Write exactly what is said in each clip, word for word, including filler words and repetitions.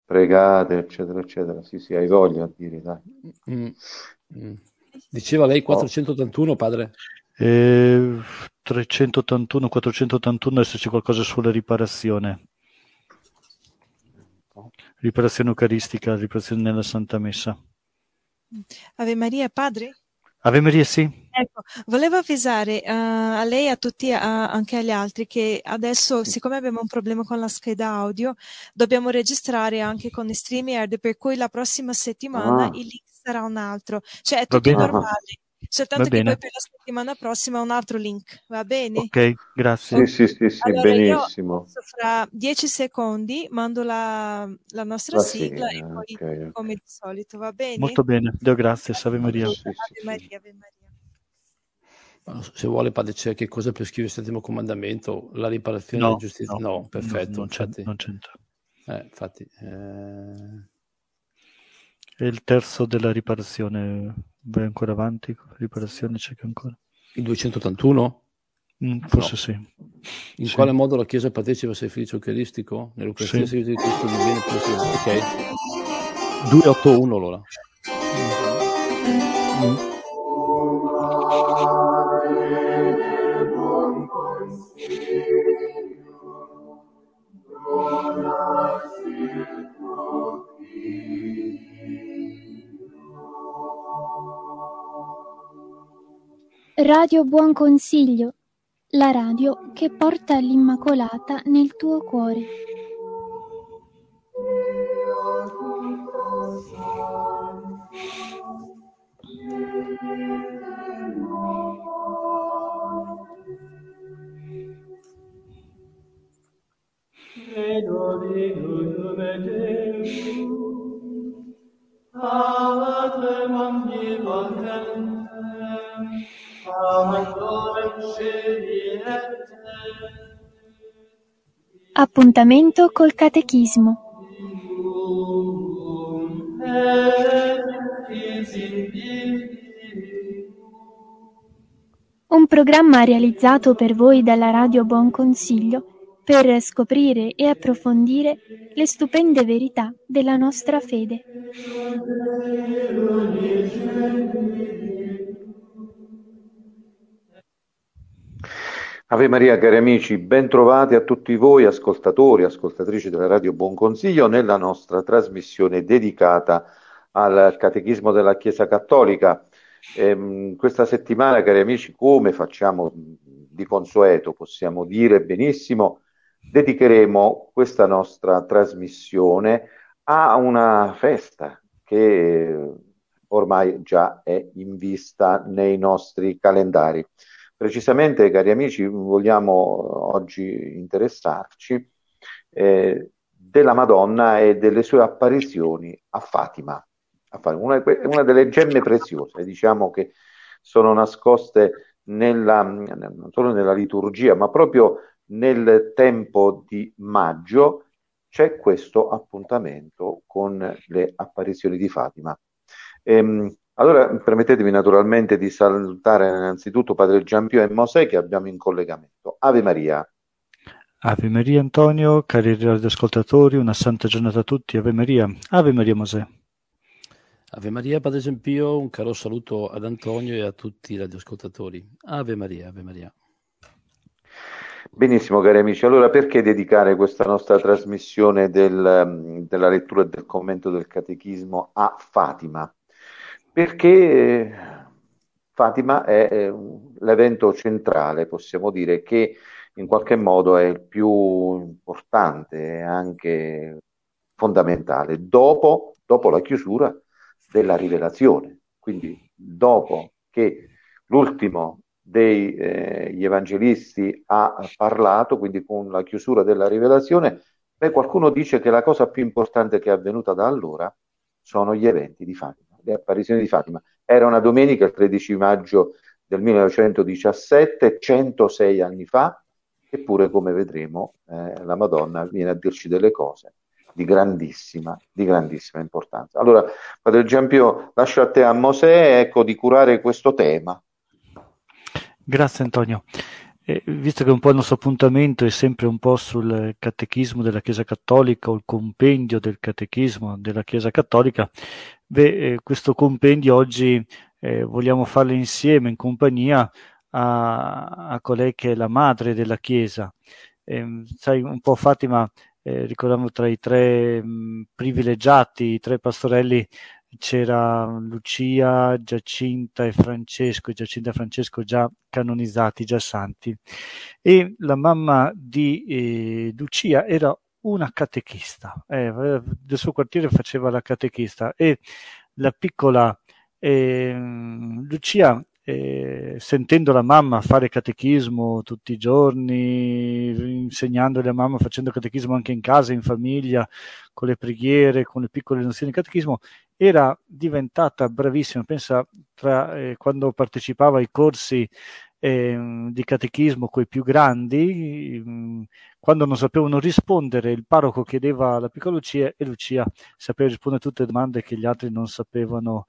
pregate, eccetera, eccetera. Sì, sì, hai voglia a dire, dai. Mm, mm. Diceva lei Oh. quattrocentottantuno, padre? Eh, trecentottantuno, quattrocentottantuno, adesso c'è qualcosa sulla riparazione. Riparazione eucaristica, riparazione nella Santa Messa. Ave Maria, padre? Ave Maria, sì. Ecco, volevo avvisare uh, a lei e a tutti, uh, anche agli altri, che adesso, siccome abbiamo un problema con la scheda audio, dobbiamo registrare anche con StreamYard, per cui la prossima settimana Ah. il link sarà un altro. Cioè, è Va tutto bene. normale, soltanto Va che bene. poi per la settimana prossima un altro link, va bene? Ok, grazie. Sì, sì, sì, sì, Allora io benissimo. adesso fra dieci secondi mando la, la nostra La sigla sigla, e poi ok, ok. come di solito, va bene? Molto bene, Dio grazie, Ave Maria. Sì, sì, Ave sì. Maria, Ave Maria. Se vuole, padre, c'è che cosa per scrivere il settimo comandamento? La riparazione No, della giustizia? no, No, perfetto. no, non, c'è, infatti, non c'entra. eh, infatti eh... E il terzo della riparazione, vai ancora avanti? Riparazione c'è che ancora? il duecentottantuno? Mm, forse No. sì. In Sì. quale modo la Chiesa partecipa al sacrificio eucaristico? Nell'Eucaristia Sì. il sacrificio di Cristo diviene più semplice. Ok. duecentottantuno allora. Mm. Radio Buon Consiglio, la radio che porta l'Immacolata nel tuo cuore. Appuntamento col Catechismo. Un programma realizzato per voi dalla Radio Buon Consiglio per scoprire e approfondire le stupende verità della nostra fede. Ave Maria, cari amici, ben trovati a tutti voi ascoltatori, ascoltatrici della Radio Buon Consiglio nella nostra trasmissione dedicata al Catechismo della Chiesa Cattolica. Ehm, questa settimana, cari amici, come facciamo di consueto, possiamo dire benissimo, dedicheremo questa nostra trasmissione a una festa che ormai già è in vista nei nostri calendari. Precisamente, cari amici, vogliamo oggi interessarci eh, della Madonna e delle sue apparizioni a Fatima. A Fatima. Una, una delle gemme preziose, diciamo, che sono nascoste nella, non solo nella liturgia, ma proprio nel tempo di maggio c'è questo appuntamento con le apparizioni di Fatima. Ehm, allora, permettetemi naturalmente di salutare innanzitutto Padre Giampio e Mosè che abbiamo in collegamento. Ave Maria. Ave Maria Antonio, cari radioascoltatori, una santa giornata a tutti. Ave Maria. Ave Maria Mosè. Ave Maria, Padre Giampio, un caro saluto ad Antonio e a tutti i radioascoltatori. Ave Maria, Ave Maria. Benissimo, cari amici. Allora, perché dedicare questa nostra trasmissione del, della lettura e del commento del Catechismo a Fatima? Perché Fatima è, è l'evento centrale, possiamo dire, che in qualche modo è il più importante e anche fondamentale, dopo, dopo la chiusura della rivelazione. Quindi dopo che l'ultimo degli eh, evangelisti ha parlato, quindi con la chiusura della rivelazione, beh, qualcuno dice che la cosa più importante che è avvenuta da allora sono gli eventi di Fatima, le apparizioni di Fatima. Era una domenica, il tredici maggio del millenovecentodiciassette, centosei anni fa, eppure, come vedremo, eh, la Madonna viene a dirci delle cose di grandissima, di grandissima importanza. Allora, Padre Giampio, lascio a te, a Mosè, ecco, di curare questo tema. Grazie Antonio. E visto che un po' il nostro appuntamento è sempre un po' sul catechismo della Chiesa Cattolica o il compendio del catechismo della Chiesa Cattolica, beh, eh, questo compendio oggi eh, vogliamo farlo insieme, in compagnia a, a colei che è la madre della Chiesa. Eh, sai, un po' Fatima, eh, ricordavo tra i tre mh, privilegiati, i tre pastorelli, c'era Lucia, Giacinta e Francesco, Giacinta e Francesco già canonizzati, già santi, e la mamma di eh, Lucia era una catechista, eh, del suo quartiere faceva la catechista, e la piccola eh, Lucia, eh, sentendo la mamma fare catechismo tutti i giorni, insegnandole a mamma, facendo catechismo anche in casa, in famiglia, con le preghiere, con le piccole nozioni di catechismo, era diventata bravissima. Pensa, tra, eh, quando partecipava ai corsi eh, di catechismo coi più grandi, mh, quando non sapevano rispondere, il parroco chiedeva alla piccola Lucia e Lucia sapeva rispondere a tutte le domande che gli altri non sapevano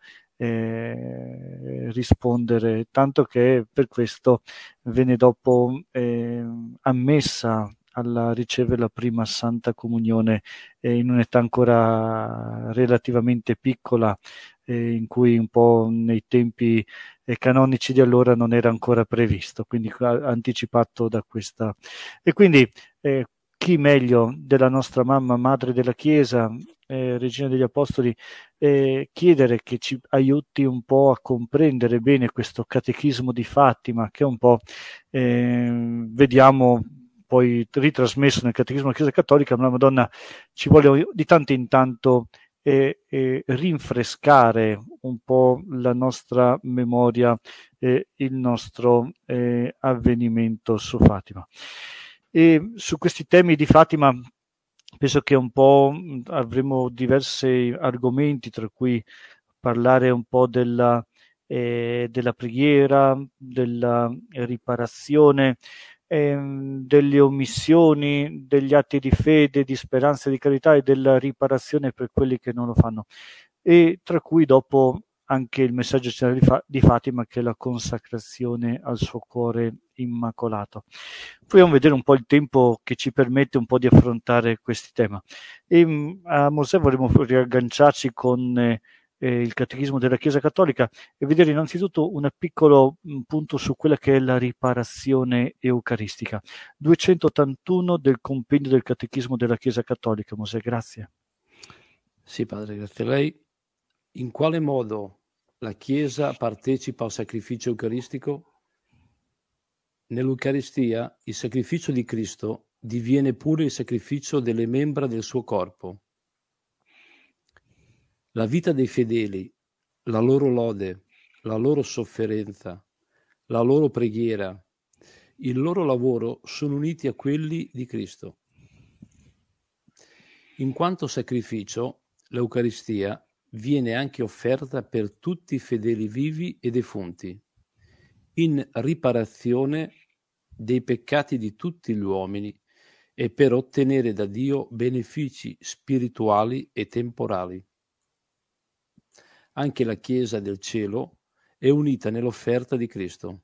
eh, rispondere, tanto che per questo venne dopo eh, ammessa alla ricevere la prima Santa Comunione eh, in un'età ancora relativamente piccola, eh, in cui un po' nei tempi eh, canonici di allora non era ancora previsto, quindi anticipato da questa. E quindi eh, chi meglio della nostra mamma, madre della Chiesa, eh, Regina degli Apostoli, eh, chiedere che ci aiuti un po' a comprendere bene questo catechismo di Fatima, che un po' eh, vediamo poi ritrasmesso nel catechismo della Chiesa Cattolica, ma la Madonna ci vuole di tanto in tanto eh, eh, rinfrescare un po' la nostra memoria e eh, il nostro eh, avvenimento su Fatima. E su questi temi di Fatima penso che un po' avremo diversi argomenti, tra cui parlare un po' della, eh, della preghiera, della riparazione, ehm, delle omissioni, degli atti di fede, di speranza e di carità, e della riparazione per quelli che non lo fanno. E tra cui dopo anche il messaggio generale di, Fa- di Fatima, che è la consacrazione al suo cuore immacolato. Proviamo a vedere un po' il tempo che ci permette un po' di affrontare questi temi. E a Mosè vorremmo riagganciarci con eh, il catechismo della Chiesa Cattolica e vedere innanzitutto un piccolo punto su quella che è la riparazione eucaristica. duecentottantuno del compendio del catechismo della Chiesa Cattolica. Mosè, grazie. Sì, padre, grazie a lei. In quale modo la Chiesa partecipa al sacrificio eucaristico? Nell'Eucaristia il sacrificio di Cristo diviene pure il sacrificio delle membra del suo corpo. La vita dei fedeli, la loro lode, la loro sofferenza, la loro preghiera, il loro lavoro sono uniti a quelli di Cristo. In quanto sacrificio, l'Eucaristia viene anche offerta per tutti i fedeli vivi e defunti, in riparazione dei peccati di tutti gli uomini e per ottenere da Dio benefici spirituali e temporali. Anche la Chiesa del cielo è unita nell'offerta di Cristo.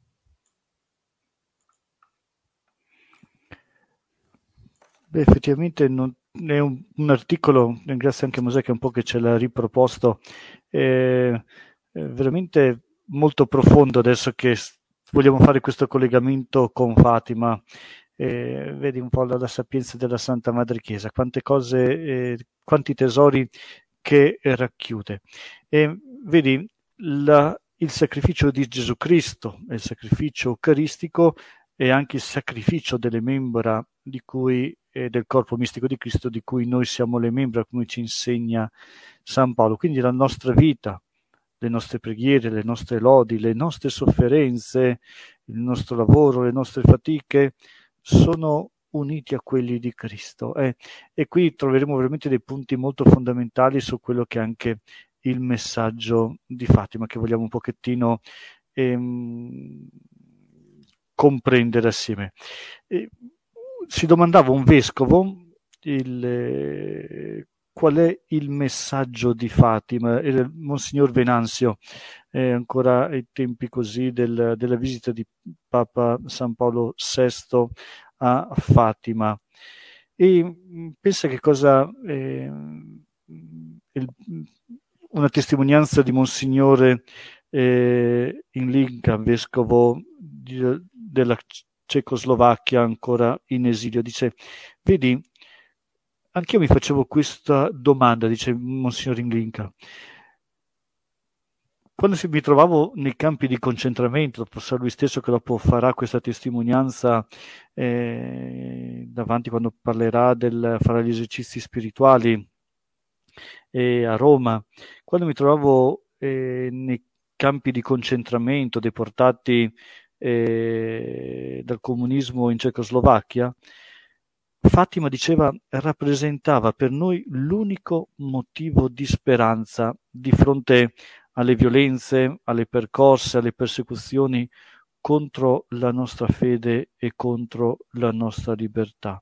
Beh, effettivamente non, è un, un articolo, ringrazio anche Mosè che un po' che ce l'ha riproposto, eh, veramente molto profondo adesso che vogliamo fare questo collegamento con Fatima. Eh, vedi un po' la, la sapienza della Santa Madre Chiesa, quante cose, eh, quanti tesori che racchiude. E vedi la, il sacrificio di Gesù Cristo, il sacrificio eucaristico e anche il sacrificio delle membra di cui, eh, del corpo mistico di Cristo, di cui noi siamo le membra, come ci insegna San Paolo. Quindi la nostra vita, le nostre preghiere, le nostre lodi, le nostre sofferenze, il nostro lavoro, le nostre fatiche sono uniti a quelli di Cristo. Eh. E qui troveremo veramente dei punti molto fondamentali su quello che è anche il messaggio di Fatima, che vogliamo un pochettino ehm, comprendere assieme. E si domandava un vescovo il, eh, qual è il messaggio di Fatima, il Monsignor Venanzio eh, ancora ai tempi così del, della visita di Papa San Paolo sesto a Fatima. E pensa che cosa eh, il, una testimonianza di Monsignore eh, Inlinka, vescovo di, della Cecoslovacchia ancora in esilio, dice: vedi, anch'io mi facevo questa domanda, dice Monsignor Inlinka, quando mi trovavo nei campi di concentramento, sarà lui stesso che dopo farà questa testimonianza eh, davanti quando parlerà del farà gli esercizi spirituali eh, a Roma, quando mi trovavo eh, nei campi di concentramento deportati eh, dal comunismo in Cecoslovacchia, Fatima, diceva, rappresentava per noi l'unico motivo di speranza di fronte alle violenze, alle percosse, alle persecuzioni contro la nostra fede e contro la nostra libertà.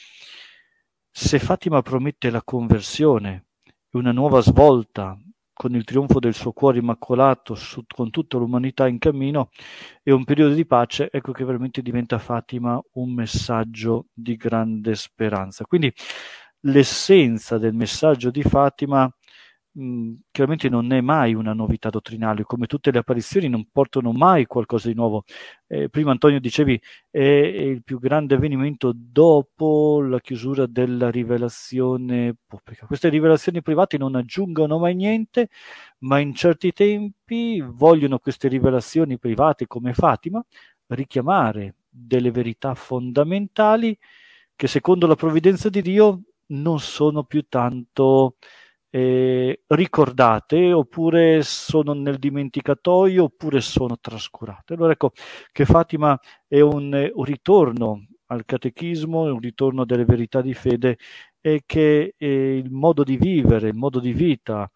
Se Fatima promette la conversione e una nuova svolta con il trionfo del suo cuore immacolato su, con tutta l'umanità in cammino e un periodo di pace, ecco che veramente diventa Fatima un messaggio di grande speranza. Quindi l'essenza del messaggio di Fatima mh, chiaramente non è mai una novità dottrinale, come tutte le apparizioni non portano mai qualcosa di nuovo. Eh, prima Antonio dicevi è, è il più grande avvenimento dopo la chiusura della rivelazione pubblica. Queste rivelazioni private non aggiungono mai niente, ma in certi tempi vogliono queste rivelazioni private come Fatima richiamare delle verità fondamentali che secondo la provvidenza di Dio non sono più tanto eh, ricordate, oppure sono nel dimenticatoio, oppure sono trascurate. Allora ecco che Fatima è un, un ritorno al catechismo, è un ritorno delle verità di fede, e che eh, il modo di vivere, il modo di vita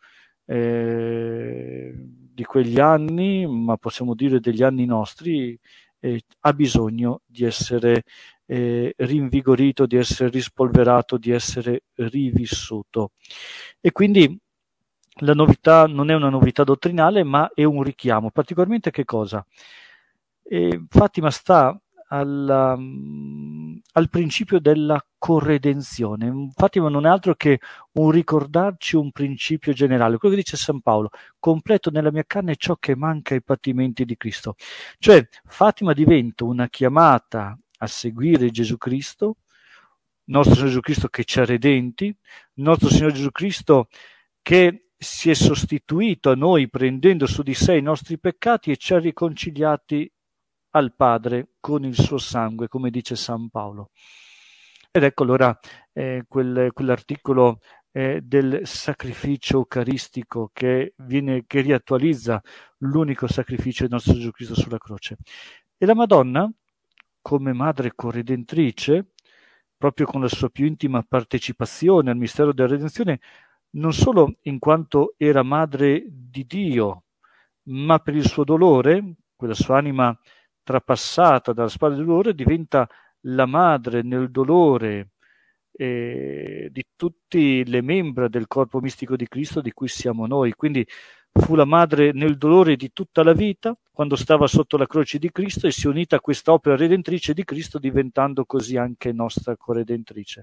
eh, di quegli anni, ma possiamo dire degli anni nostri, eh, ha bisogno di essere eh, rinvigorito, di essere rispolverato, di essere rivissuto. E quindi la novità non è una novità dottrinale, ma è un richiamo. Particolarmente che cosa? Eh, Fatima sta alla, al principio della corredenzione. Fatima non è altro che un ricordarci un principio generale, quello che dice San Paolo: completo nella mia carne ciò che manca ai patimenti di Cristo. Cioè Fatima diventa una chiamata a seguire Gesù Cristo, nostro Signore Gesù Cristo che ci ha redenti, nostro Signore Gesù Cristo che si è sostituito a noi prendendo su di sé i nostri peccati e ci ha riconciliati al Padre con il suo sangue, come dice San Paolo. Ed ecco allora eh, quel, quell'articolo eh, del sacrificio eucaristico che, viene, che riattualizza l'unico sacrificio del nostro Gesù Cristo sulla croce. E la Madonna, come madre corredentrice, proprio con la sua più intima partecipazione al mistero della redenzione, non solo in quanto era madre di Dio, ma per il suo dolore, quella sua anima trapassata dalla spada del dolore, diventa la madre nel dolore eh, di tutte le membra del corpo mistico di Cristo di cui siamo noi. Quindi fu la madre nel dolore di tutta la vita, quando stava sotto la croce di Cristo, e si è unita a quest'opera redentrice di Cristo, diventando così anche nostra corredentrice.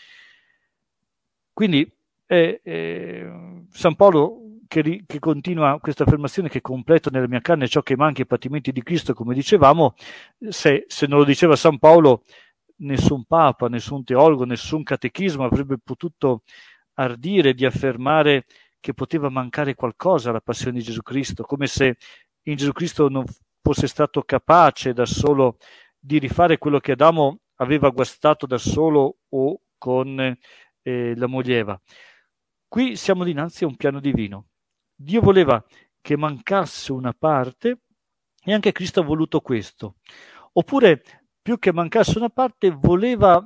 Quindi eh, eh, San Paolo che, ri, che continua questa affermazione, che completo nella mia carne ciò che manca ai patimenti di Cristo, come dicevamo, se, se non lo diceva San Paolo, nessun papa, nessun teologo, nessun catechismo avrebbe potuto ardire di affermare che poteva mancare qualcosa alla passione di Gesù Cristo, come se in Gesù Cristo non fosse stato capace da solo di rifare quello che Adamo aveva guastato da solo o con eh, la moglie Eva. Qui siamo dinanzi a un piano divino. Dio voleva che mancasse una parte e anche Cristo ha voluto questo. Oppure, più che mancasse una parte, voleva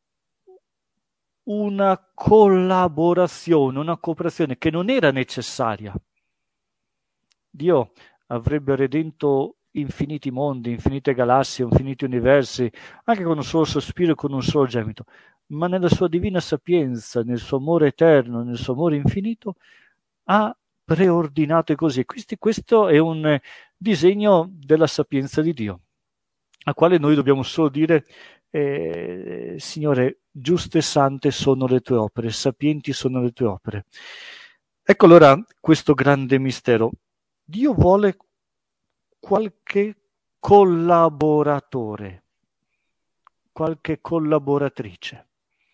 una collaborazione, una cooperazione che non era necessaria. Dio avrebbe redento infiniti mondi, infinite galassie, infiniti universi, anche con un solo sospiro e con un solo gemito, ma nella sua divina sapienza, nel suo amore eterno, nel suo amore infinito, ha preordinato e così. Questi, questo è un disegno della sapienza di Dio, a quale noi dobbiamo solo dire eh, Signore, giuste e sante sono le tue opere, sapienti sono le tue opere. Ecco allora questo grande mistero. Dio vuole qualche collaboratore, qualche collaboratrice.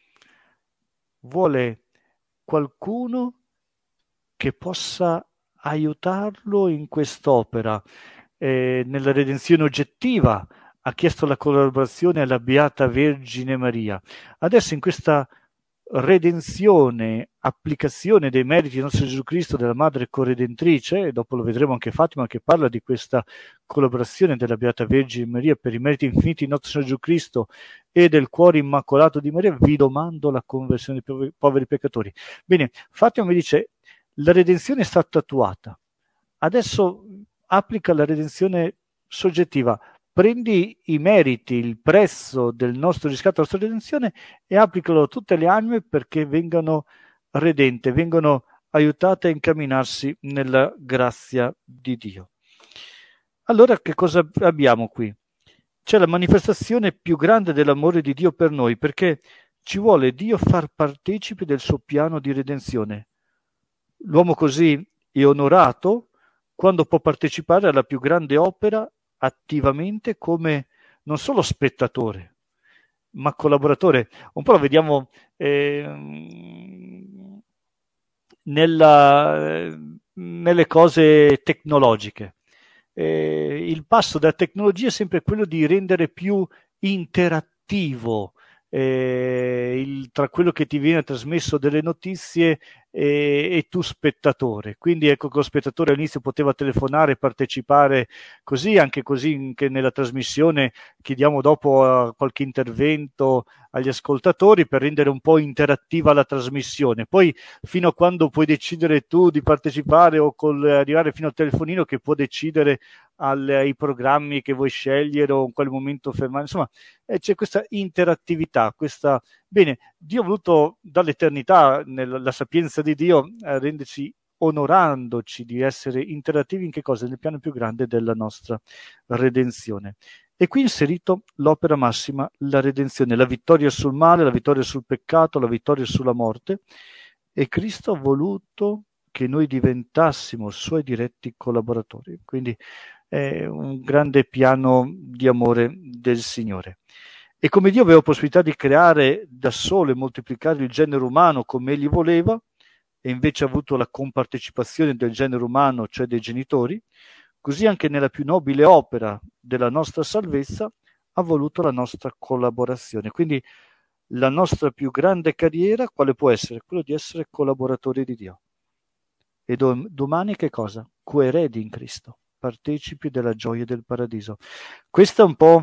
Vuole qualcuno che possa aiutarlo in quest'opera. Eh, nella redenzione oggettiva ha chiesto la collaborazione alla Beata Vergine Maria. Adesso in questa redenzione, applicazione dei meriti del nostro Gesù Cristo, della Madre Corredentrice, e dopo lo vedremo anche Fatima che parla di questa collaborazione della Beata Vergine Maria per i meriti infiniti di nostro Signore Gesù Cristo e del cuore immacolato di Maria, vi domando la conversione dei poveri peccatori. Bene, Fatima mi dice, la redenzione è stata attuata, adesso applica la redenzione soggettiva, prendi i meriti, il prezzo del nostro riscatto, della nostra redenzione e applicalo a tutte le anime perché vengano redente, vengano aiutate a incamminarsi nella grazia di Dio. Allora che cosa abbiamo qui? C'è la manifestazione più grande dell'amore di Dio per noi, perché ci vuole Dio far partecipi del suo piano di redenzione. L'uomo così è onorato quando può partecipare alla più grande opera attivamente come non solo spettatore, ma collaboratore. Un po' lo vediamo eh, nella, nelle cose tecnologiche. Eh, il passo della tecnologia è sempre quello di rendere più interattivo eh, il, tra quello che ti viene trasmesso delle notizie e, e tu spettatore. Quindi ecco che lo spettatore all'inizio poteva telefonare, partecipare così, anche così che nella trasmissione chiediamo dopo uh, qualche intervento agli ascoltatori per rendere un po' interattiva la trasmissione. Poi fino a quando puoi decidere tu di partecipare o col, arrivare fino al telefonino che può decidere al, ai programmi che vuoi scegliere o in quale momento fermare, insomma eh, c'è questa interattività, questa... Bene, Dio ha voluto dall'eternità, nella sapienza di Dio, eh, renderci onorandoci di essere interattivi in che cosa? Nel piano più grande della nostra redenzione. E qui inserito l'opera massima, la redenzione, la vittoria sul male, la vittoria sul peccato, la vittoria sulla morte. E Cristo ha voluto che noi diventassimo suoi diretti collaboratori. Quindi è un grande piano di amore del Signore. E come Dio aveva possibilità di creare da solo e moltiplicare il genere umano come egli voleva, e invece ha avuto la compartecipazione del genere umano, cioè dei genitori, così anche nella più nobile opera della nostra salvezza ha voluto la nostra collaborazione. Quindi la nostra più grande carriera quale può essere? Quello di essere collaboratori di Dio. E dom- domani che cosa? Coeredi in Cristo, partecipi della gioia del paradiso. Questo è un po'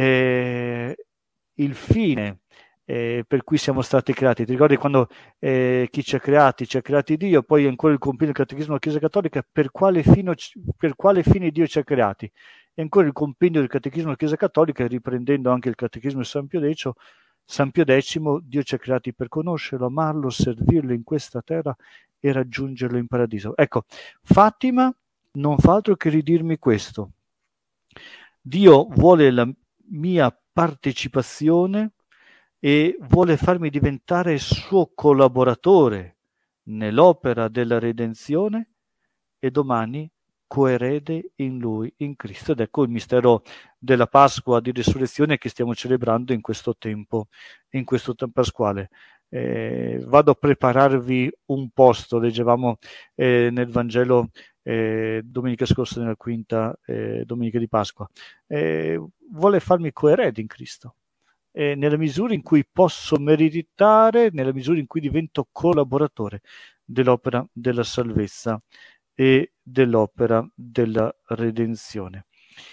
eh, il fine eh, per cui siamo stati creati. Ti ricordi quando eh, chi ci ha creati? Ci ha creati Dio, poi ancora il compito del catechismo della Chiesa Cattolica, per quale, fino, per quale fine Dio ci ha creati? E ancora il compendio del catechismo della Chiesa Cattolica, riprendendo anche il catechismo di San Pio X, San Pio X, Dio ci ha creati per conoscerlo, amarlo, servirlo in questa terra e raggiungerlo in paradiso. Ecco, Fatima non fa altro che ridirmi questo. Dio vuole la mia partecipazione e vuole farmi diventare suo collaboratore nell'opera della redenzione e domani coerede in lui, in Cristo. Ed ecco il mistero della Pasqua di Resurrezione che stiamo celebrando in questo tempo, in questo tempo pasquale. Eh, vado a prepararvi un posto, leggevamo eh, nel Vangelo eh, domenica scorsa nella quinta eh, domenica di Pasqua. Eh, vuole farmi coerede in Cristo. Eh, nella misura in cui posso meritare, nella misura in cui divento collaboratore dell'opera della salvezza e dell'opera della redenzione.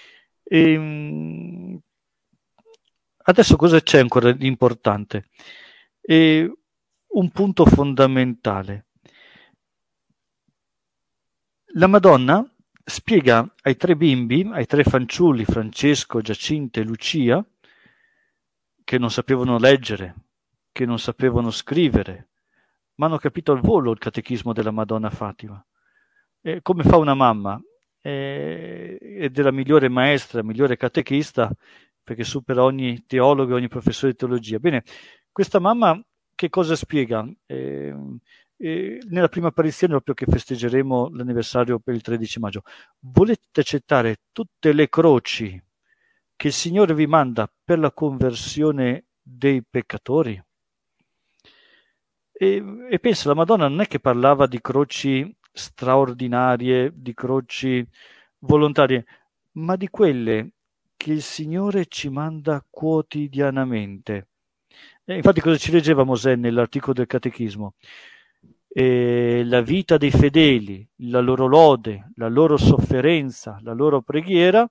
E, adesso cosa c'è ancora di importante? E un punto fondamentale. La Madonna spiega ai tre bimbi, ai tre fanciulli, Francesco, Giacinta e Lucia, che non sapevano leggere, che non sapevano scrivere, ma hanno capito al volo il catechismo della Madonna Fatima. eh, come fa una mamma, eh, ed è la migliore maestra, la migliore catechista, perché supera ogni teologo e ogni professore di teologia. Bene, questa mamma che cosa spiega? Eh, eh, nella prima apparizione, proprio che festeggeremo l'anniversario per il tredici maggio, volete accettare tutte le croci che il Signore vi manda per la conversione dei peccatori? E, e pensa, la Madonna non è che parlava di croci straordinarie, di croci volontarie, ma di quelle che il Signore ci manda quotidianamente. E infatti cosa ci leggeva Mosè nell'articolo del Catechismo? E la vita dei fedeli, la loro lode, la loro sofferenza, la loro preghiera,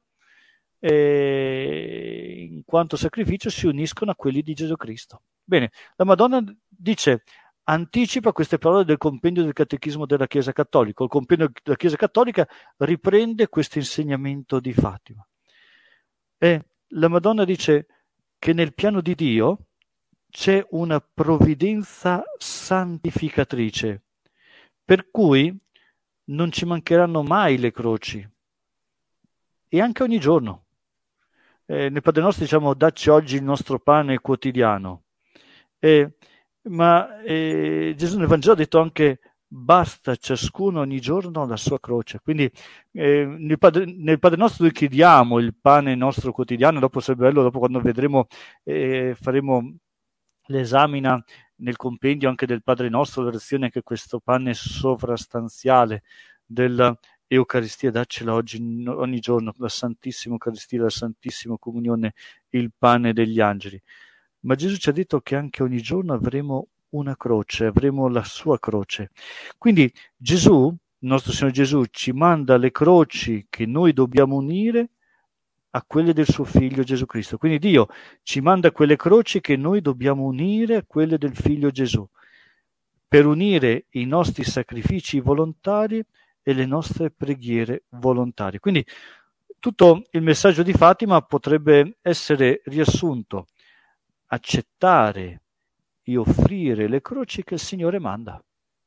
e in quanto sacrificio si uniscono a quelli di Gesù Cristo. Bene, la Madonna dice, anticipa queste parole del compendio del Catechismo della Chiesa Cattolica. Il compendio della Chiesa Cattolica riprende questo insegnamento di Fatima. E la Madonna dice che nel piano di Dio c'è una provvidenza santificatrice, per cui non ci mancheranno mai le croci, e anche ogni giorno. Eh, nel Padre Nostro diciamo, dacci oggi il nostro pane quotidiano. Eh, ma eh, Gesù nel Vangelo ha detto anche, basta ciascuno ogni giorno la sua croce. Quindi eh, nel, Padre, nel Padre Nostro noi chiediamo il pane nostro quotidiano, dopo sarebbe bello, dopo quando vedremo, eh, faremo l'esamina nel compendio anche del Padre Nostro, l'orazione che questo pane sovrastanziale dell'Eucaristia, daccela oggi, ogni giorno, la Santissima Eucaristia, la Santissima Comunione, il pane degli angeli. Ma Gesù ci ha detto che anche ogni giorno avremo una croce, avremo la sua croce. Quindi Gesù, il nostro Signore Gesù, ci manda le croci che noi dobbiamo unire a quelle del suo Figlio Gesù Cristo. Quindi Dio ci manda quelle croci che noi dobbiamo unire a quelle del Figlio Gesù, per unire i nostri sacrifici volontari e le nostre preghiere volontarie. Quindi tutto il messaggio di Fatima potrebbe essere riassunto: accettare e offrire le croci che il Signore manda.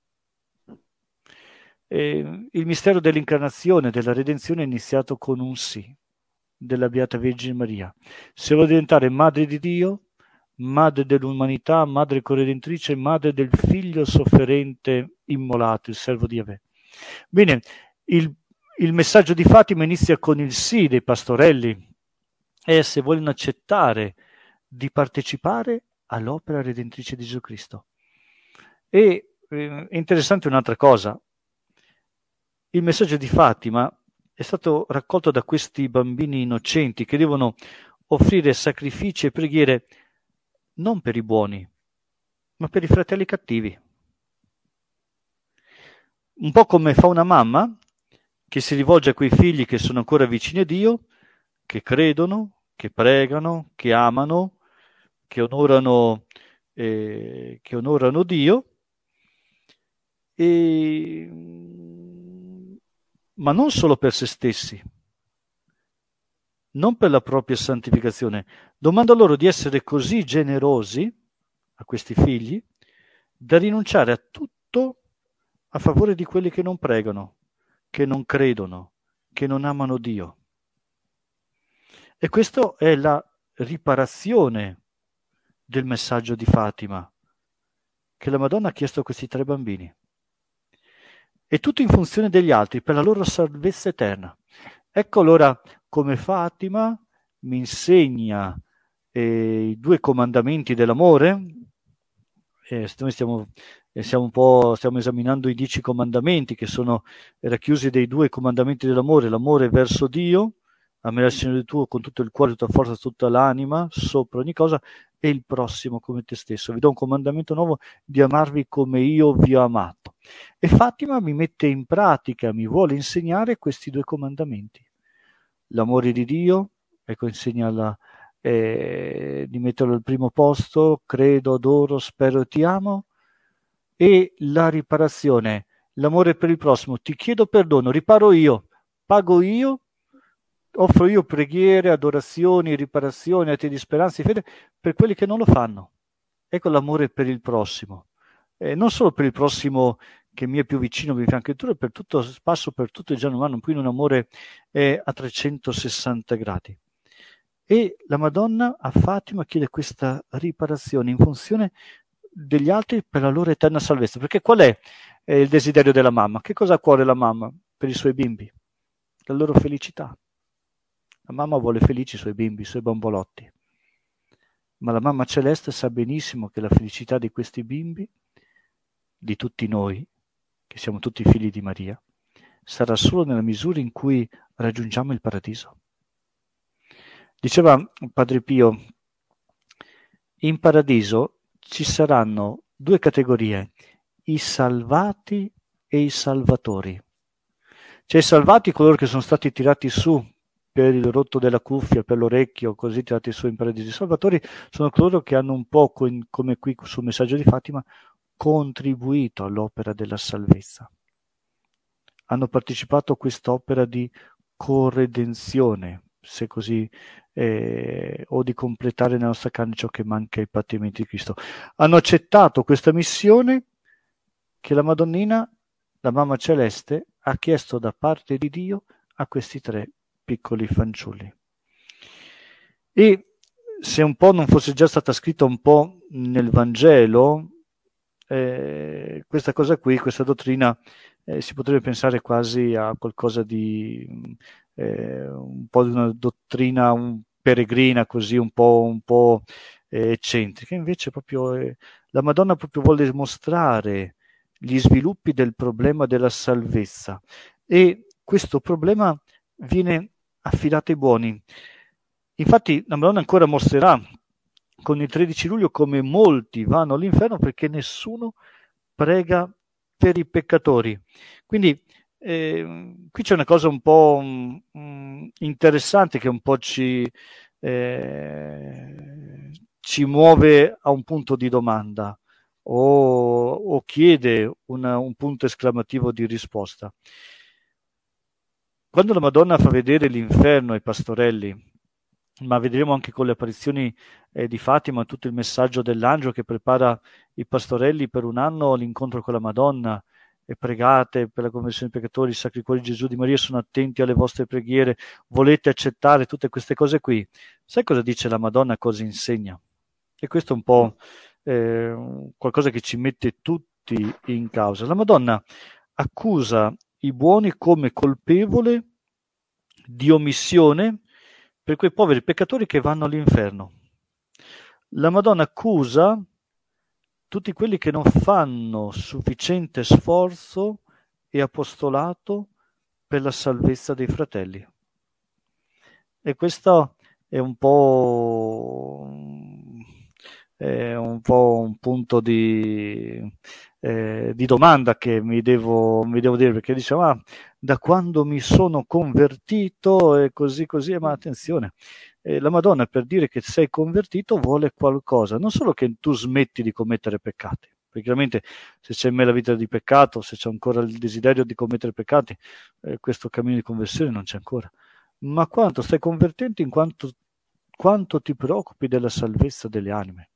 E il mistero dell'incarnazione, della redenzione, è iniziato con un sì della Beata Vergine Maria. Se vuole diventare madre di Dio, madre dell'umanità, madre corredentrice, madre del figlio sofferente immolato, il servo di Yahweh. Bene, il, il messaggio di Fatima inizia con il sì dei pastorelli, e se vogliono accettare di partecipare all'opera redentrice di Gesù Cristo. E eh, è interessante un'altra cosa: il messaggio di Fatima è stato raccolto da questi bambini innocenti che devono offrire sacrifici e preghiere non per i buoni, ma per i fratelli cattivi. Un po' come fa una mamma che si rivolge a quei figli che sono ancora vicini a Dio, che credono, che pregano, che amano, che onorano, eh, che onorano Dio, e ma non solo per se stessi, non per la propria santificazione. Domanda loro di essere così generosi a questi figli da rinunciare a tutto a favore di quelli che non pregano, che non credono, che non amano Dio. E questa è la riparazione del messaggio di Fatima che la Madonna ha chiesto a questi tre bambini. E tutto in funzione degli altri, per la loro salvezza eterna. Ecco allora come Fatima mi insegna eh, i due comandamenti dell'amore. Eh, noi stiamo, eh, stiamo, un po', stiamo esaminando i dieci comandamenti, che sono racchiusi dei due comandamenti dell'amore: l'amore verso Dio, amare il Signore tuo con tutto il cuore, tutta la forza, tutta l'anima, sopra ogni cosa, e il prossimo come te stesso. Vi do un comandamento nuovo, di amarvi come io vi ho amato. E Fatima mi mette in pratica, mi vuole insegnare questi due comandamenti. L'amore di Dio, ecco, insegna la, eh, di metterlo al primo posto: credo, adoro, spero e ti amo. E la riparazione, l'amore per il prossimo: ti chiedo perdono, riparo io, pago io, offro io preghiere, adorazioni, riparazioni, atti di speranza e fede per quelli che non lo fanno. Ecco l'amore per il prossimo. Eh, non solo per il prossimo che mi è più vicino, mi fianco e per tutto passo per tutto il genere umano, quindi un amore eh, a trecentosessanta gradi. E la Madonna a Fatima chiede questa riparazione in funzione degli altri per la loro eterna salvezza. Perché qual è eh, il desiderio della mamma? Che cosa ha a cuore la mamma per i suoi bimbi? La loro felicità. La mamma vuole felici i suoi bimbi, i suoi bambolotti. Ma la mamma celeste sa benissimo che la felicità di questi bimbi, di tutti noi, che siamo tutti figli di Maria, sarà solo nella misura in cui raggiungiamo il paradiso. Diceva Padre Pio, in paradiso ci saranno due categorie, i salvati e i salvatori. Cioè i salvati, coloro che sono stati tirati su per il rotto della cuffia, per l'orecchio, così tirati su in paradiso. I salvatori sono coloro che hanno un po', come qui sul messaggio di Fatima, contribuito all'opera della salvezza. Hanno partecipato a quest'opera di corredenzione, se così, eh, o di completare nella nostra carne ciò che manca ai pattimenti di Cristo. Hanno accettato questa missione che la Madonnina, la Mamma Celeste, ha chiesto da parte di Dio a questi tre piccoli fanciulli. E se un po' non fosse già stata scritta un po' nel Vangelo, eh, questa cosa qui, questa dottrina, eh, si potrebbe pensare quasi a qualcosa di eh, un po' di una dottrina un peregrina, così un po', un po' eh, eccentrica. Invece proprio eh, la Madonna proprio vuole mostrare gli sviluppi del problema della salvezza, e questo problema viene affidato ai buoni. Infatti la Madonna ancora mostrerà con il tredici luglio come molti vanno all'inferno perché nessuno prega per i peccatori. Quindi eh, qui c'è una cosa un po' um, interessante che un po' ci, eh, ci muove a un punto di domanda o, o chiede una, un punto esclamativo di risposta. Quando la Madonna fa vedere l'inferno ai pastorelli, ma vedremo anche con le apparizioni eh, di Fatima tutto il messaggio dell'angelo che prepara i pastorelli per un anno all'incontro con la Madonna, e pregate per la conversione dei peccatori, il Sacro Cuore di Gesù di Maria sono attenti alle vostre preghiere, volete accettare tutte queste cose qui. Sai cosa dice la Madonna, cosa insegna? E questo è un po' eh, qualcosa che ci mette tutti in causa. La Madonna accusa i buoni come colpevole di omissione per quei poveri peccatori che vanno all'inferno. La Madonna accusa tutti quelli che non fanno sufficiente sforzo e apostolato per la salvezza dei fratelli. E questo è un po' è un po' un punto di, eh, di domanda che mi devo, mi devo dire, perché dicevo, ah, da quando mi sono convertito e così così, ma attenzione, eh, la Madonna per dire che sei convertito vuole qualcosa, non solo che tu smetti di commettere peccati, perché chiaramente se c'è in me la vita di peccato, se c'è ancora il desiderio di commettere peccati, eh, questo cammino di conversione non c'è ancora, ma quanto stai convertendo in quanto, quanto ti preoccupi della salvezza delle anime.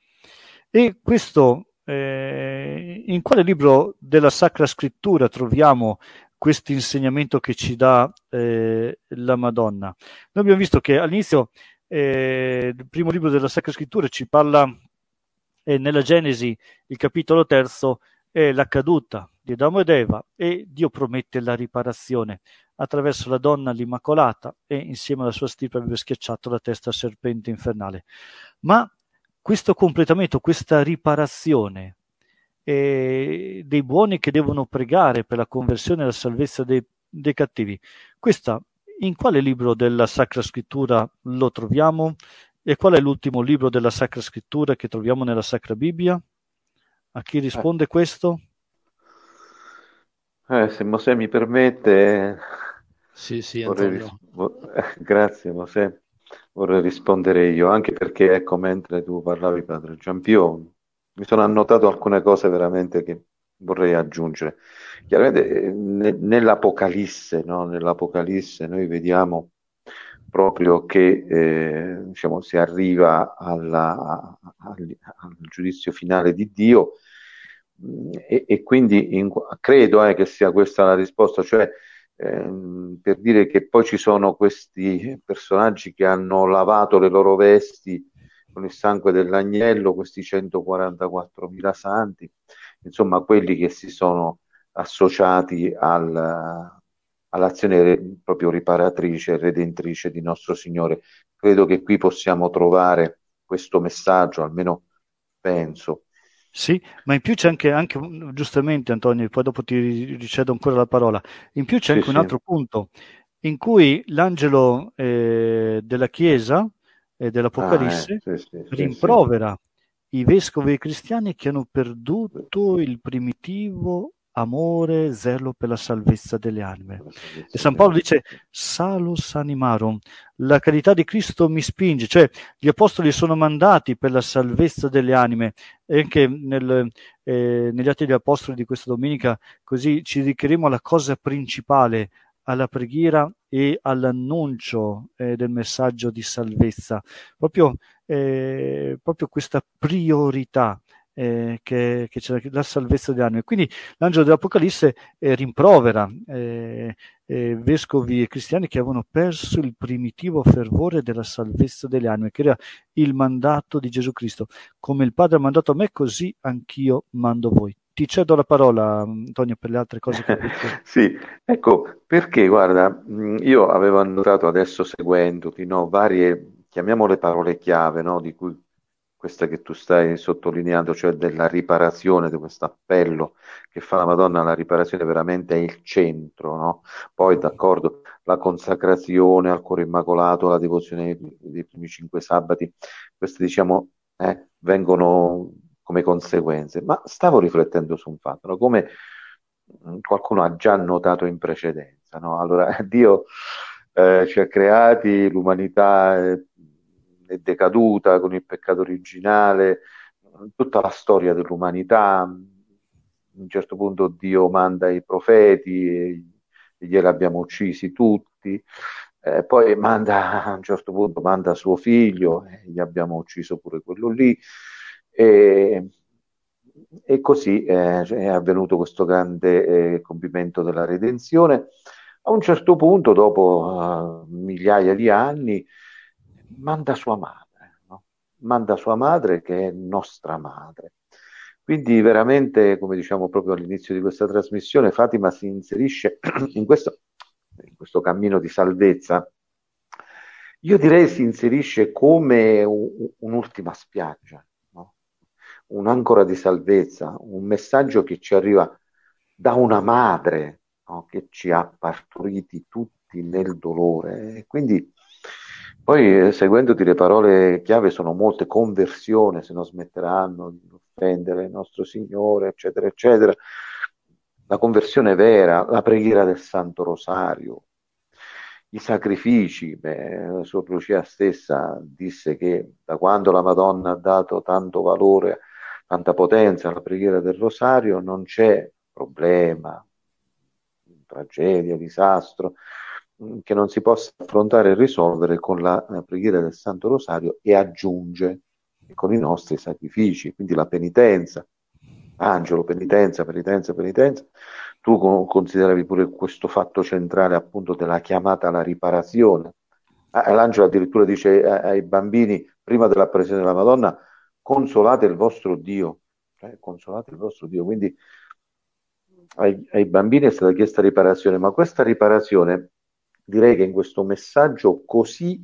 E questo, eh, in quale libro della Sacra Scrittura troviamo questo insegnamento che ci dà eh, la Madonna? Noi abbiamo visto che all'inizio eh, il primo libro della Sacra Scrittura ci parla, eh, nella Genesi, il capitolo terzo, è la caduta di Adamo ed Eva, e Dio promette la riparazione attraverso la donna l'Immacolata, e insieme alla sua stirpe aveva schiacciato la testa serpente infernale. Ma questo completamento, questa riparazione eh, dei buoni che devono pregare per la conversione e la salvezza dei, dei cattivi, questa in quale libro della Sacra Scrittura lo troviamo? E qual è l'ultimo libro della Sacra Scrittura che troviamo nella Sacra Bibbia? A chi risponde eh. questo? Eh, se Mosè mi permette... Sì, sì, Antonio. Ris- grazie Mosè. Vorrei rispondere io, anche perché, ecco, mentre tu parlavi, padre Giampio, mi sono annotato alcune cose veramente che vorrei aggiungere. Chiaramente ne, nell'Apocalisse, no? Nell'Apocalisse noi vediamo proprio che eh, diciamo, si arriva alla, al, al giudizio finale di Dio, E, e quindi in- credo eh, che sia questa la risposta, cioè ehm, per dire che poi ci sono questi personaggi che hanno lavato le loro vesti con il sangue dell'agnello, questi centoquarantaquattromila santi, insomma quelli che si sono associati al- all'azione re- proprio riparatrice e redentrice di nostro Signore. Credo che qui possiamo trovare questo messaggio, almeno penso. Sì, ma in più c'è anche, anche un- giustamente Antonio, poi dopo ti ricedo ancora la parola, in più c'è Sì, anche un sì. altro punto in cui l'angelo eh, della Chiesa e Ah, eh, dell'Apocalisse sì, sì, sì, sì. rimprovera i vescovi e i cristiani che hanno perduto il primitivo amore, zelo per la salvezza delle anime. La E salvezza San delle Paolo anime. dice, salus animarum, la carità di Cristo mi spinge, cioè gli apostoli sono mandati per la salvezza delle anime, e anche nel, eh, negli Atti degli Apostoli di questa domenica, così ci dedicheremo alla cosa principale, alla preghiera e all'annuncio eh, del messaggio di salvezza. Proprio, eh, proprio questa priorità eh, che, che c'è la salvezza delle anime. Quindi l'angelo dell'Apocalisse eh, rimprovera eh, eh, vescovi e cristiani che avevano perso il primitivo fervore della salvezza delle anime, che era il mandato di Gesù Cristo. Come il Padre ha mandato a me, così anch'io mando voi. Ti cedo la parola, Antonio, per le altre cose che hai detto. Sì, ecco, perché guarda, mh, io avevo annotato adesso seguendoti, no, varie, chiamiamole parole chiave, no, di cui questa che tu stai sottolineando, cioè della riparazione, di questo appello che fa la Madonna alla riparazione, veramente è il centro, no? Poi, d'accordo, la consacrazione al cuore immacolato, la devozione dei, dei primi cinque sabati, queste diciamo eh, vengono come conseguenze, ma stavo riflettendo su un fatto, no? Come mh, qualcuno ha già notato in precedenza, no? Allora, Dio eh, ci ha creati, l'umanità è, è decaduta con il peccato originale, tutta la storia dell'umanità. A un certo punto Dio manda i profeti e glieli abbiamo uccisi tutti. Eh, poi manda, a un certo punto manda suo figlio e gli abbiamo ucciso pure quello lì. E, e così eh, è avvenuto questo grande eh, compimento della redenzione. A un certo punto, dopo eh, migliaia di anni, manda sua madre, no? Manda sua madre che è nostra madre. Quindi veramente, come diciamo proprio all'inizio di questa trasmissione, Fatima si inserisce in questo, in questo cammino di salvezza. Io direi si inserisce come un- un'ultima spiaggia, no? Un'ancora di salvezza, un messaggio che ci arriva da una madre, no? Che ci ha partoriti tutti nel dolore. E quindi poi, eh, seguendoti le parole chiave, sono molte: conversione, se non smetteranno di offendere il nostro Signore, eccetera, eccetera. La conversione vera, la preghiera del Santo Rosario, i sacrifici. Beh, la sua Lucia stessa disse che da quando la Madonna ha dato tanto valore, tanta potenza alla preghiera del Rosario, non c'è problema, tragedia, disastro mh, che non si possa affrontare e risolvere con la, la preghiera del Santo Rosario, e aggiunge e con i nostri sacrifici, quindi la penitenza. Angelo, penitenza, penitenza, penitenza. Tu co- consideravi pure questo fatto centrale appunto della chiamata alla riparazione. Ah, l'angelo addirittura dice ai ai bambini, prima dell'apparizione della Madonna, consolate il vostro Dio. Cioè, consolate il vostro Dio. Quindi ai, ai bambini è stata chiesta riparazione, ma questa riparazione, direi che in questo messaggio così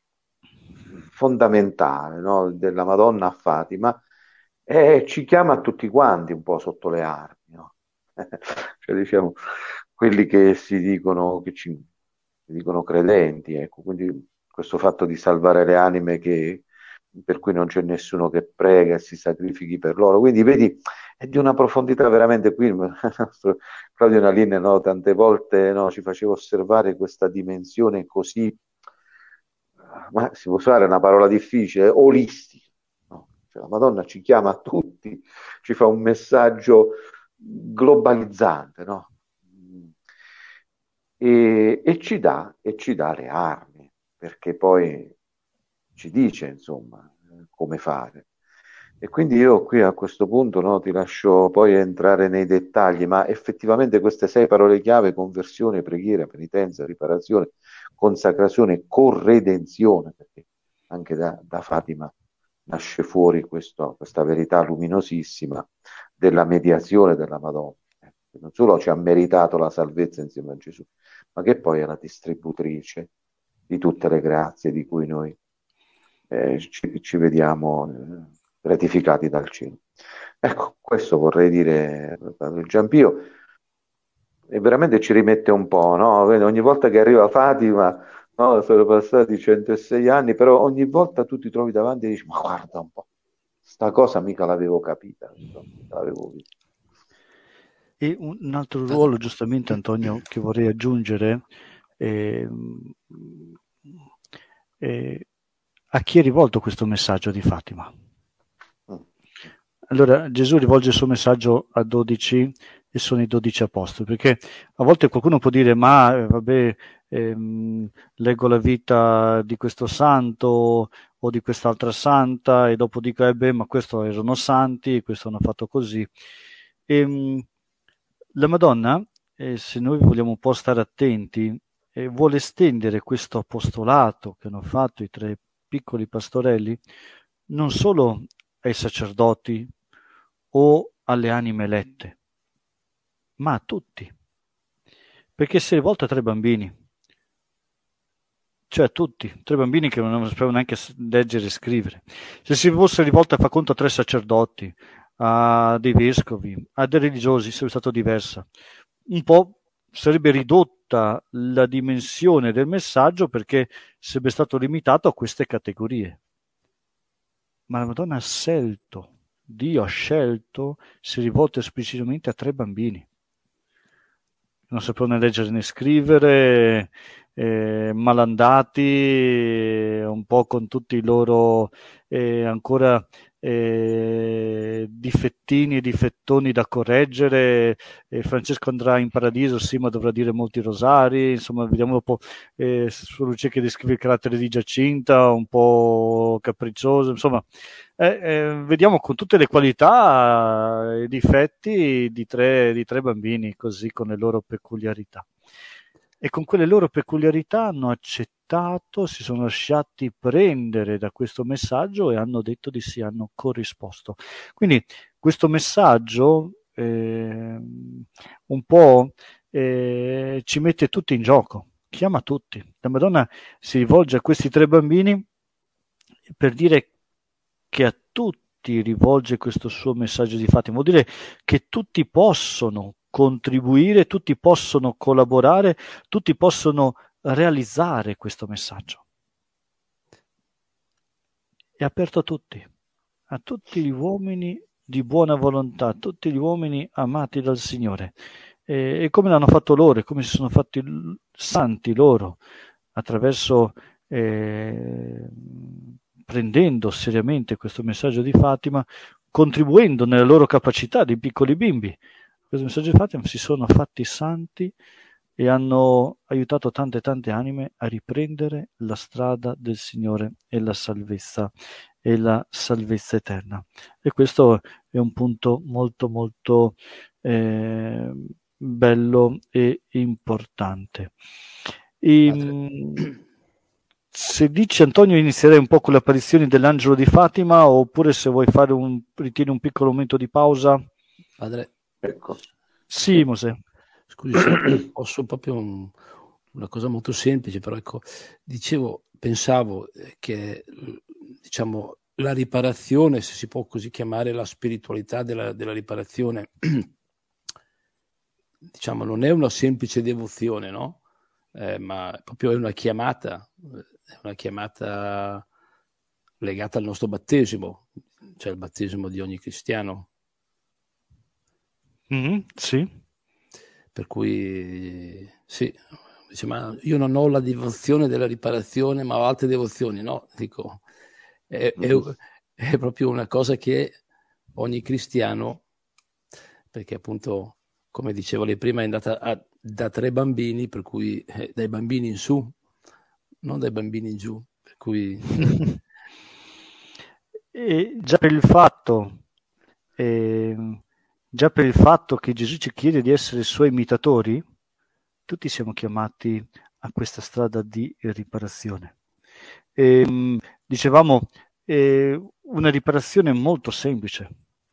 fondamentale, no, della Madonna a Fatima, eh, ci chiama a tutti quanti un po' sotto le armi, no? Cioè, diciamo, quelli che si dicono, che ci, si dicono credenti, ecco, quindi questo fatto di salvare le anime che, per cui non c'è nessuno che prega e si sacrifichi per loro. Quindi vedi, è di una profondità veramente qui. Il nostro Claudio Nalin, no, tante volte, no, ci faceva osservare questa dimensione così, ma si può usare una parola difficile, olistica, no? Cioè, la Madonna ci chiama a tutti, ci fa un messaggio globalizzante, no? E, e ci dà, e ci dà le armi, perché poi ci dice, insomma, come fare. E quindi io qui a questo punto, no, ti lascio poi entrare nei dettagli, ma effettivamente queste sei parole chiave, conversione, preghiera, penitenza, riparazione, consacrazione, corredenzione, perché anche da, da Fatima nasce fuori questo- questa verità luminosissima della mediazione della Madonna, eh, che non solo ci ha meritato la salvezza insieme a Gesù, ma che poi è la distributrice di tutte le grazie di cui noi eh, ci, ci vediamo eh, gratificati dal cielo. Ecco, questo vorrei dire, Padre Giampio, e veramente ci rimette un po', no? Vedi, ogni volta che arriva Fatima, no? Sono passati centosei anni, però ogni volta tu ti trovi davanti e dici, ma guarda un po', sta cosa mica l'avevo capita, mica l'avevo vista. E un, un altro ruolo, giustamente, Antonio, che vorrei aggiungere, eh, eh, a chi è rivolto questo messaggio di Fatima? Mm. Allora, Gesù rivolge il suo messaggio a dodici e sono i dodici apostoli, perché a volte qualcuno può dire, ma eh, vabbè, ehm, leggo la vita di questo santo o di quest'altra santa e dopo dico, eh beh, ma questo erano santi, questo hanno fatto così. E, la Madonna, eh, se noi vogliamo un po' stare attenti, eh, vuole estendere questo apostolato che hanno fatto i tre piccoli pastorelli non solo ai sacerdoti o alle anime elette, ma a tutti. Perché si è rivolta a tre bambini, cioè a tutti, tre bambini che non sapevano neanche leggere e scrivere. Se si fosse rivolta, fa conto, a tre sacerdoti, a dei vescovi, a dei religiosi, sarebbe stato diversa. Un po' sarebbe ridotta la dimensione del messaggio perché sarebbe stato limitato a queste categorie. Ma la Madonna ha scelto, Dio ha scelto, si è rivolto esplicitamente a tre bambini. Non sapevano né leggere né scrivere, eh, malandati, eh, un po' con tutti i loro eh, ancora eh, difettini e difettoni da correggere. Eh, Francesco andrà in paradiso, sì, ma dovrà dire molti rosari. Insomma, vediamo dopo eh, su Lucia che descrive il carattere di Giacinta, un po' capriccioso, insomma. Eh, eh, vediamo con tutte le qualità e difetti di tre, di tre bambini, così con le loro peculiarità. E con quelle loro peculiarità hanno accettato, si sono lasciati prendere da questo messaggio e hanno detto di sì, hanno corrisposto. Quindi questo messaggio eh, un po' eh, ci mette tutti in gioco, chiama tutti. La Madonna si rivolge a questi tre bambini per dire che a tutti rivolge questo suo messaggio di Fatima, vuol dire che tutti possono contribuire, tutti possono collaborare, tutti possono realizzare questo messaggio. È aperto a tutti, a tutti gli uomini di buona volontà, a tutti gli uomini amati dal Signore. E, e come l'hanno fatto loro, e come si sono fatti santi loro, attraverso eh, prendendo seriamente questo messaggio di Fatima, contribuendo nella loro capacità di piccoli bimbi. Questo messaggio di Fatima si sono fatti santi e hanno aiutato tante tante anime a riprendere la strada del Signore e la salvezza e la salvezza eterna. E questo è un punto molto molto eh, bello e importante. E, se dici, Antonio, inizierei un po' con le apparizioni dell'angelo di Fatima, oppure se vuoi fare un, ritieni un piccolo momento di pausa. Padre, Ecco. Sì, sì. Mosè. Scusi, se posso proprio un, una cosa molto semplice, però ecco, dicevo, pensavo che, diciamo, la riparazione, se si può così chiamare la spiritualità della, della riparazione, diciamo, non è una semplice devozione, no? Eh, ma proprio è una chiamata, è una chiamata legata al nostro battesimo, cioè il battesimo di ogni cristiano. Mm-hmm, sì. Per cui sì, dice, ma io non ho la devozione della riparazione, ma ho altre devozioni. No, dico, è, è, è proprio una cosa che ogni cristiano, perché appunto, come dicevo lei prima, è andata a, da tre bambini, per cui eh, dai bambini in su, non dai bambini in giù, per cui E già per il fatto, eh, già per il fatto che Gesù ci chiede di essere suoi imitatori, tutti siamo chiamati a questa strada di riparazione. E, dicevamo, eh, una riparazione molto semplice.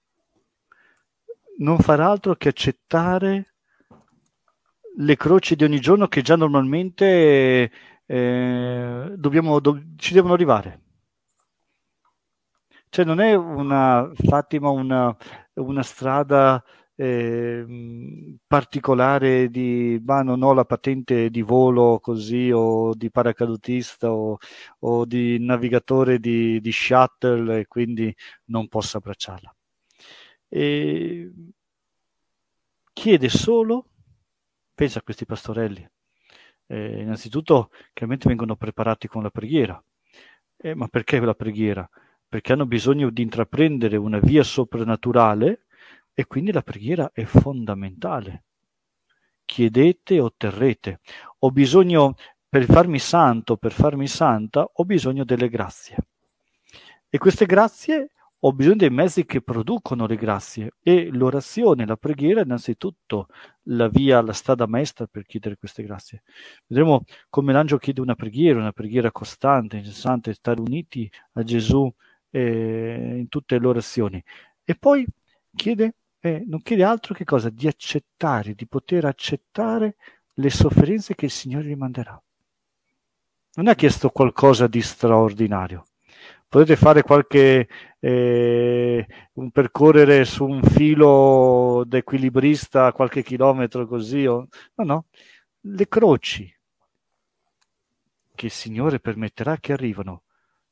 Non far altro che accettare le croci di ogni giorno che già normalmente eh, dobbiamo, do, ci devono arrivare. Cioè non è una, Fatima, una, una strada eh, particolare di, ma non ho la patente di volo così, o di paracadutista, o, o di navigatore di, di shuttle, e quindi non posso abbracciarla. E chiede solo, pensa a questi pastorelli, eh, innanzitutto chiaramente vengono preparati con la preghiera, eh, ma perché la preghiera? Perché hanno bisogno di intraprendere una via soprannaturale, e quindi la preghiera è fondamentale. Chiedete e otterrete. Ho bisogno, per farmi santo, per farmi santa, ho bisogno delle grazie. E queste grazie, ho bisogno dei mezzi che producono le grazie, e l'orazione, la preghiera è innanzitutto la via, la strada maestra per chiedere queste grazie. Vedremo come l'angelo chiede una preghiera, una preghiera costante, incessante, stare uniti a Gesù eh, in tutte le orazioni. E poi chiede, eh, non chiede altro che cosa? Di accettare, di poter accettare le sofferenze che il Signore gli manderà. Non ha chiesto qualcosa di straordinario. Potete fare qualche eh, un percorrere su un filo d'equilibrista qualche chilometro così, o... no, no, le croci che il Signore permetterà che arrivano,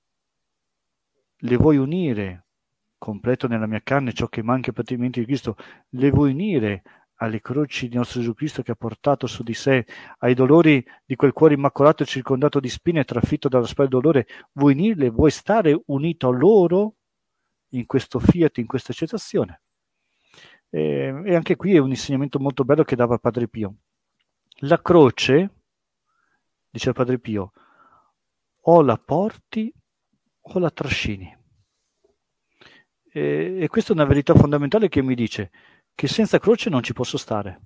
le vuoi unire, completo nella mia carne ciò che manca ai patimenti di Cristo, le vuoi unire alle croci di nostro Gesù Cristo, che ha portato su di sé, ai dolori di quel cuore immacolato e circondato di spine e trafitto dalla spada del dolore, vuoi unirle, vuoi stare unito a loro in questo fiat, in questa accettazione. E, e anche qui è un insegnamento molto bello che dava Padre Pio. La croce, dice Padre Pio, o la porti o la trascini. E, e questa è una verità fondamentale che mi dice che senza croce non ci posso stare.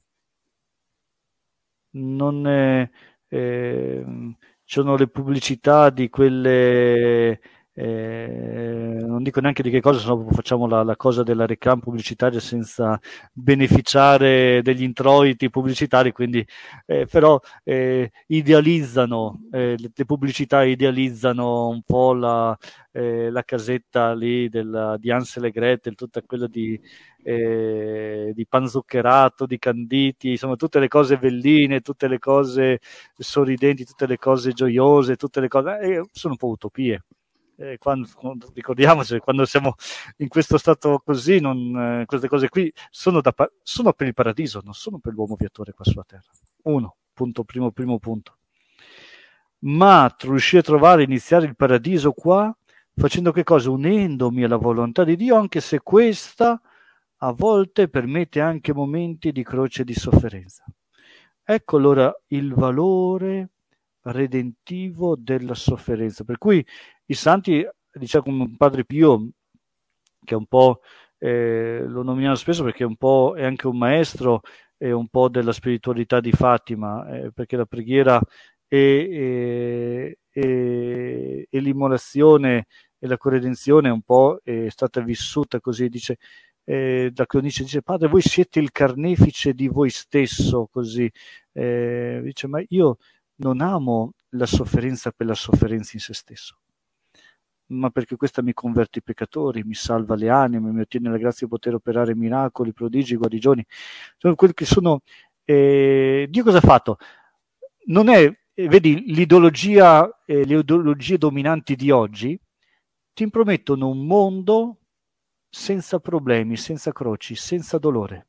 Non è, eh, ci sono le pubblicità di quelle, eh, non dico neanche di che cosa, se no facciamo la, la cosa della reclama pubblicitaria senza beneficiare degli introiti pubblicitari, quindi eh, però eh, idealizzano, eh, le, le pubblicità idealizzano un po' la, eh, la casetta lì della, di Hansel e Gretel, tutta quella di Eh, di pan zuccherato, di canditi, insomma tutte le cose belline, tutte le cose sorridenti, tutte le cose gioiose, tutte le cose eh, sono un po' utopie. Eh, quando, quando, ricordiamoci, quando siamo in questo stato così, non, eh, queste cose qui sono, da, sono per il paradiso, non sono per l'uomo viatore qua sulla terra. Uno, punto primo, primo punto. Ma riuscire a trovare, iniziare il paradiso qua, facendo che cosa? Unendomi alla volontà di Dio, anche se questa a volte permette anche momenti di croce e di sofferenza. Ecco allora il valore redentivo della sofferenza. Per cui i santi, diciamo come Padre Pio, che è un po', eh, lo nominiamo spesso perché è un po' è anche un maestro, è un po' della spiritualità di Fatima, eh, perché la preghiera e, e, e, e l'immolazione e la corredenzione un po' è stata vissuta così, dice, eh, da Clonice dice: padre, voi siete il carnefice di voi stesso, così eh, dice, ma io non amo la sofferenza per la sofferenza in se stesso, ma perché questa mi converte i peccatori, mi salva le anime, mi ottiene la grazia di poter operare miracoli, prodigi, guarigioni. Sono quelli che sono eh, Dio cosa ha fatto? Non è, eh, vedi, l'ideologia, eh, le ideologie dominanti di oggi ti promettono un mondo senza problemi, senza croci, senza dolore.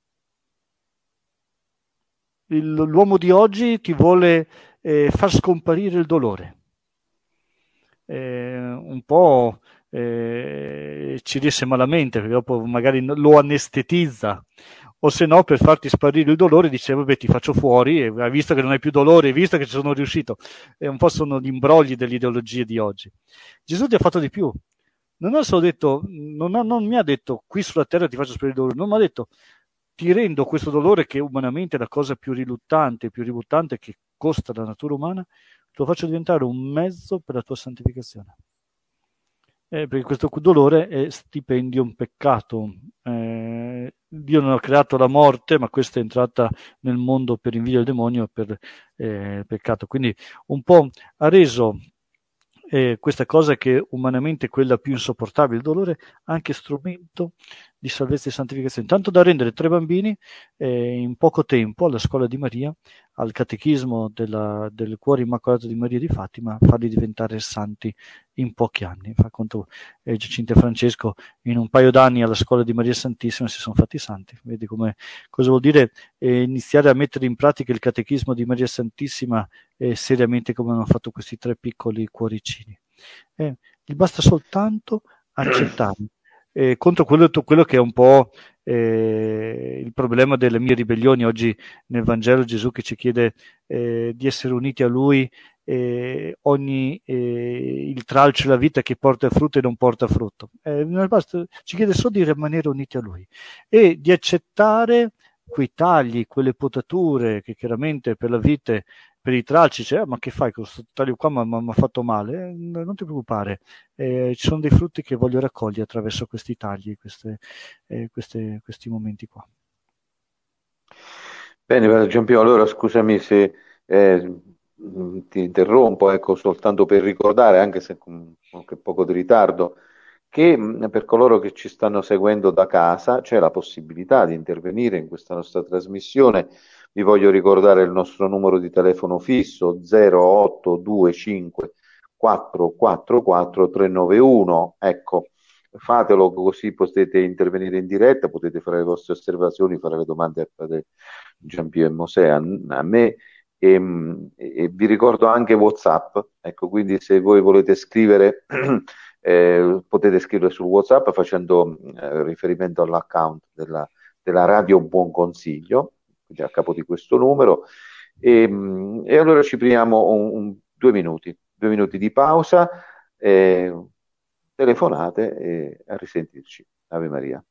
Il, l'uomo di oggi ti vuole eh, far scomparire il dolore. Eh, un po' eh, ci riesce malamente, perché dopo magari lo anestetizza, o se no, per farti sparire il dolore dice: vabbè, ti faccio fuori, e hai visto che non hai più dolore, hai visto che ci sono riuscito. E un po' sono gli imbrogli delle ideologie di oggi. Gesù ti ha fatto di più. non ha solo detto, non, ha, non mi ha detto qui sulla terra ti faccio sperire il dolore, non mi ha detto ti rendo questo dolore che umanamente è la cosa più riluttante, più ributtante che costa la natura umana, lo faccio diventare un mezzo per la tua santificazione. Eh, perché questo dolore è stipendium peccatum. Eh, Dio non ha creato la morte, ma questa è entrata nel mondo per invidia del demonio e per eh, peccato. Quindi un po' ha reso eh, questa cosa che è umanamente quella più insopportabile, il dolore, anche strumento di salvezza e santificazione. Tanto da rendere tre bambini eh, in poco tempo alla scuola di Maria, al catechismo della, del cuore immacolato di Maria di Fatima, farli diventare santi in pochi anni. Fa conto eh, Giacinta e Francesco in un paio d'anni alla scuola di Maria Santissima si sono fatti santi. Vedi come, cosa vuol dire eh, iniziare a mettere in pratica il catechismo di Maria Santissima eh, seriamente come hanno fatto questi tre piccoli cuoricini. Eh, gli basta soltanto accettare. Eh, contro quello, quello che è un po' eh, il problema delle mie ribellioni oggi nel Vangelo, Gesù che ci chiede eh, di essere uniti a Lui, eh, ogni eh, il tralcio della vita che porta frutto e non porta frutto. Eh, non basta, ci chiede solo di rimanere uniti a Lui e di accettare quei tagli, quelle potature che chiaramente per la vite, per i tralci, cioè, ah, ma che fai con questo taglio qua, mi ha fatto male? Eh, non ti preoccupare, eh, ci sono dei frutti che voglio raccogliere attraverso questi tagli, queste, eh, queste, questi momenti qua. Bene, Padre Giampino, allora scusami se eh, ti interrompo, ecco, soltanto per ricordare, anche se con qualche poco di ritardo, che mh, per coloro che ci stanno seguendo da casa c'è la possibilità di intervenire in questa nostra trasmissione. Vi voglio ricordare il nostro numero di telefono fisso zero otto due cinque quattro quattro quattro tre nove uno. Ecco, fatelo così potete intervenire in diretta, potete fare le vostre osservazioni, fare le domande a Padre Giampino e Mosè, a, a me. E, e vi ricordo anche WhatsApp, ecco, quindi se voi volete scrivere eh, potete scrivere su WhatsApp facendo eh, riferimento all'account della, della Radio Buon Consiglio, quindi a capo di questo numero, e, e allora ci prendiamo un, un, due minuti, due minuti di pausa, eh, telefonate e a risentirci. Ave Maria.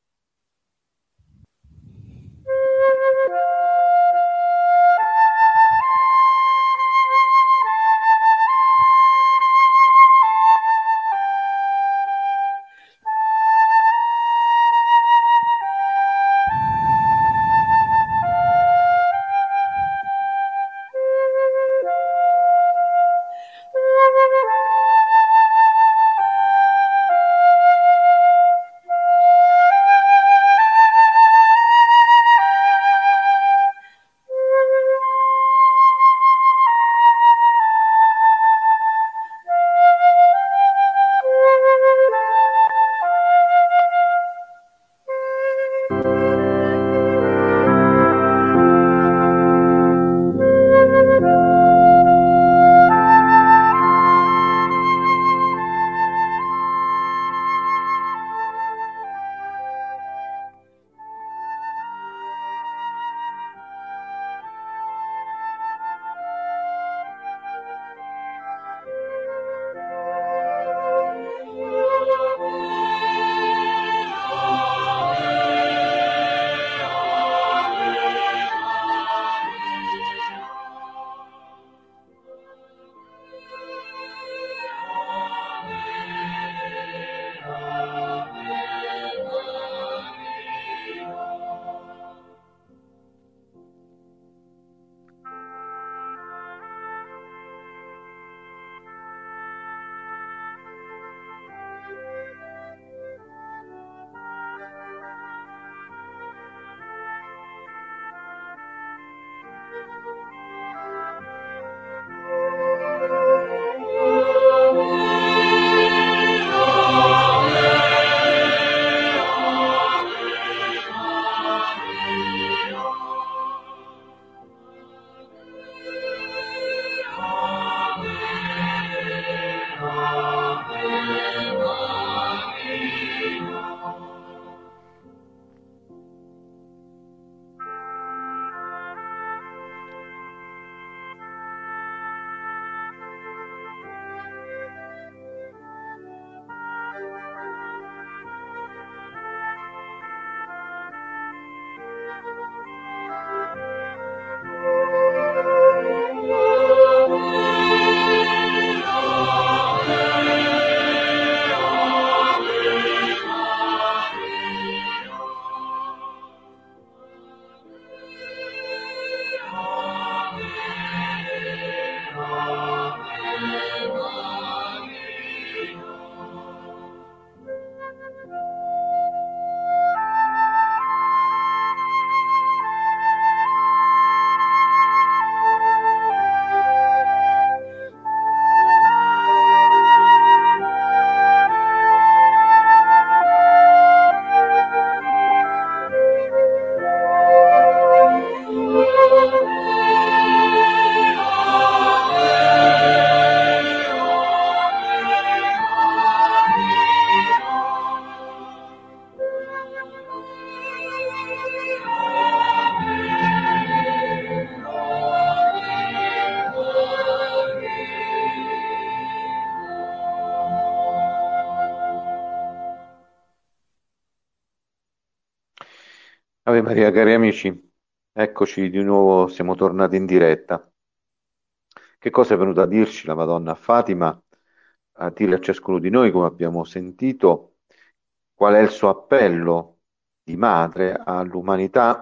Ave Maria, cari amici, eccoci di nuovo, siamo tornati in diretta. Che cosa è venuta a dirci la Madonna a Fatima? A dire a ciascuno di noi, come abbiamo sentito, qual è il suo appello di madre all'umanità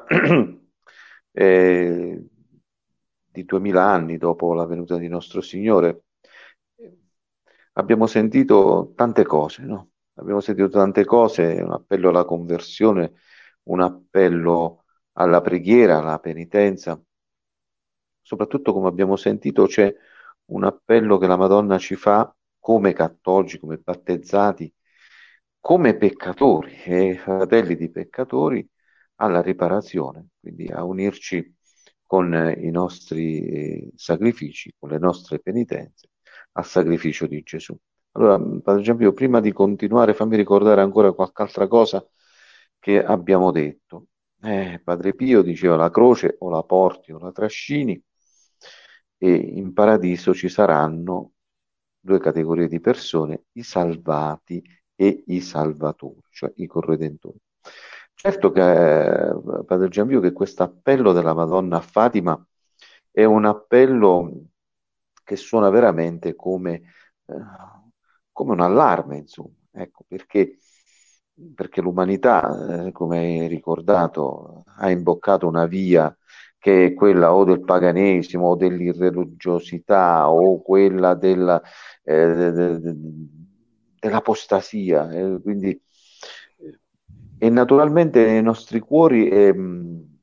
eh, di duemila anni dopo la venuta di nostro Signore. Abbiamo sentito tante cose, no? Abbiamo sentito tante cose, un appello alla conversione, un appello alla preghiera, alla penitenza. Soprattutto, come abbiamo sentito, c'è un appello che la Madonna ci fa come cattolici, come battezzati, come peccatori e fratelli di peccatori alla riparazione, quindi a unirci con eh, i nostri eh, sacrifici, con le nostre penitenze, al sacrificio di Gesù. Allora, Padre Giampio, prima di continuare, fammi ricordare ancora qualche altra cosa che abbiamo detto. Eh, Padre Pio diceva la croce o la porti o la trascini, e in paradiso ci saranno due categorie di persone, i salvati e i salvatori, cioè i corredentori. Certo che, eh, Padre Giampio, che questo appello della Madonna a Fatima è un appello che suona veramente come, eh, come un allarme, insomma, ecco, perché, perché l'umanità, eh, come hai ricordato, ha imboccato una via che è quella o del paganesimo o dell'irreligiosità o quella della, eh, de- de- de- dell'apostasia, eh, quindi eh, e naturalmente nei nostri cuori, ehm,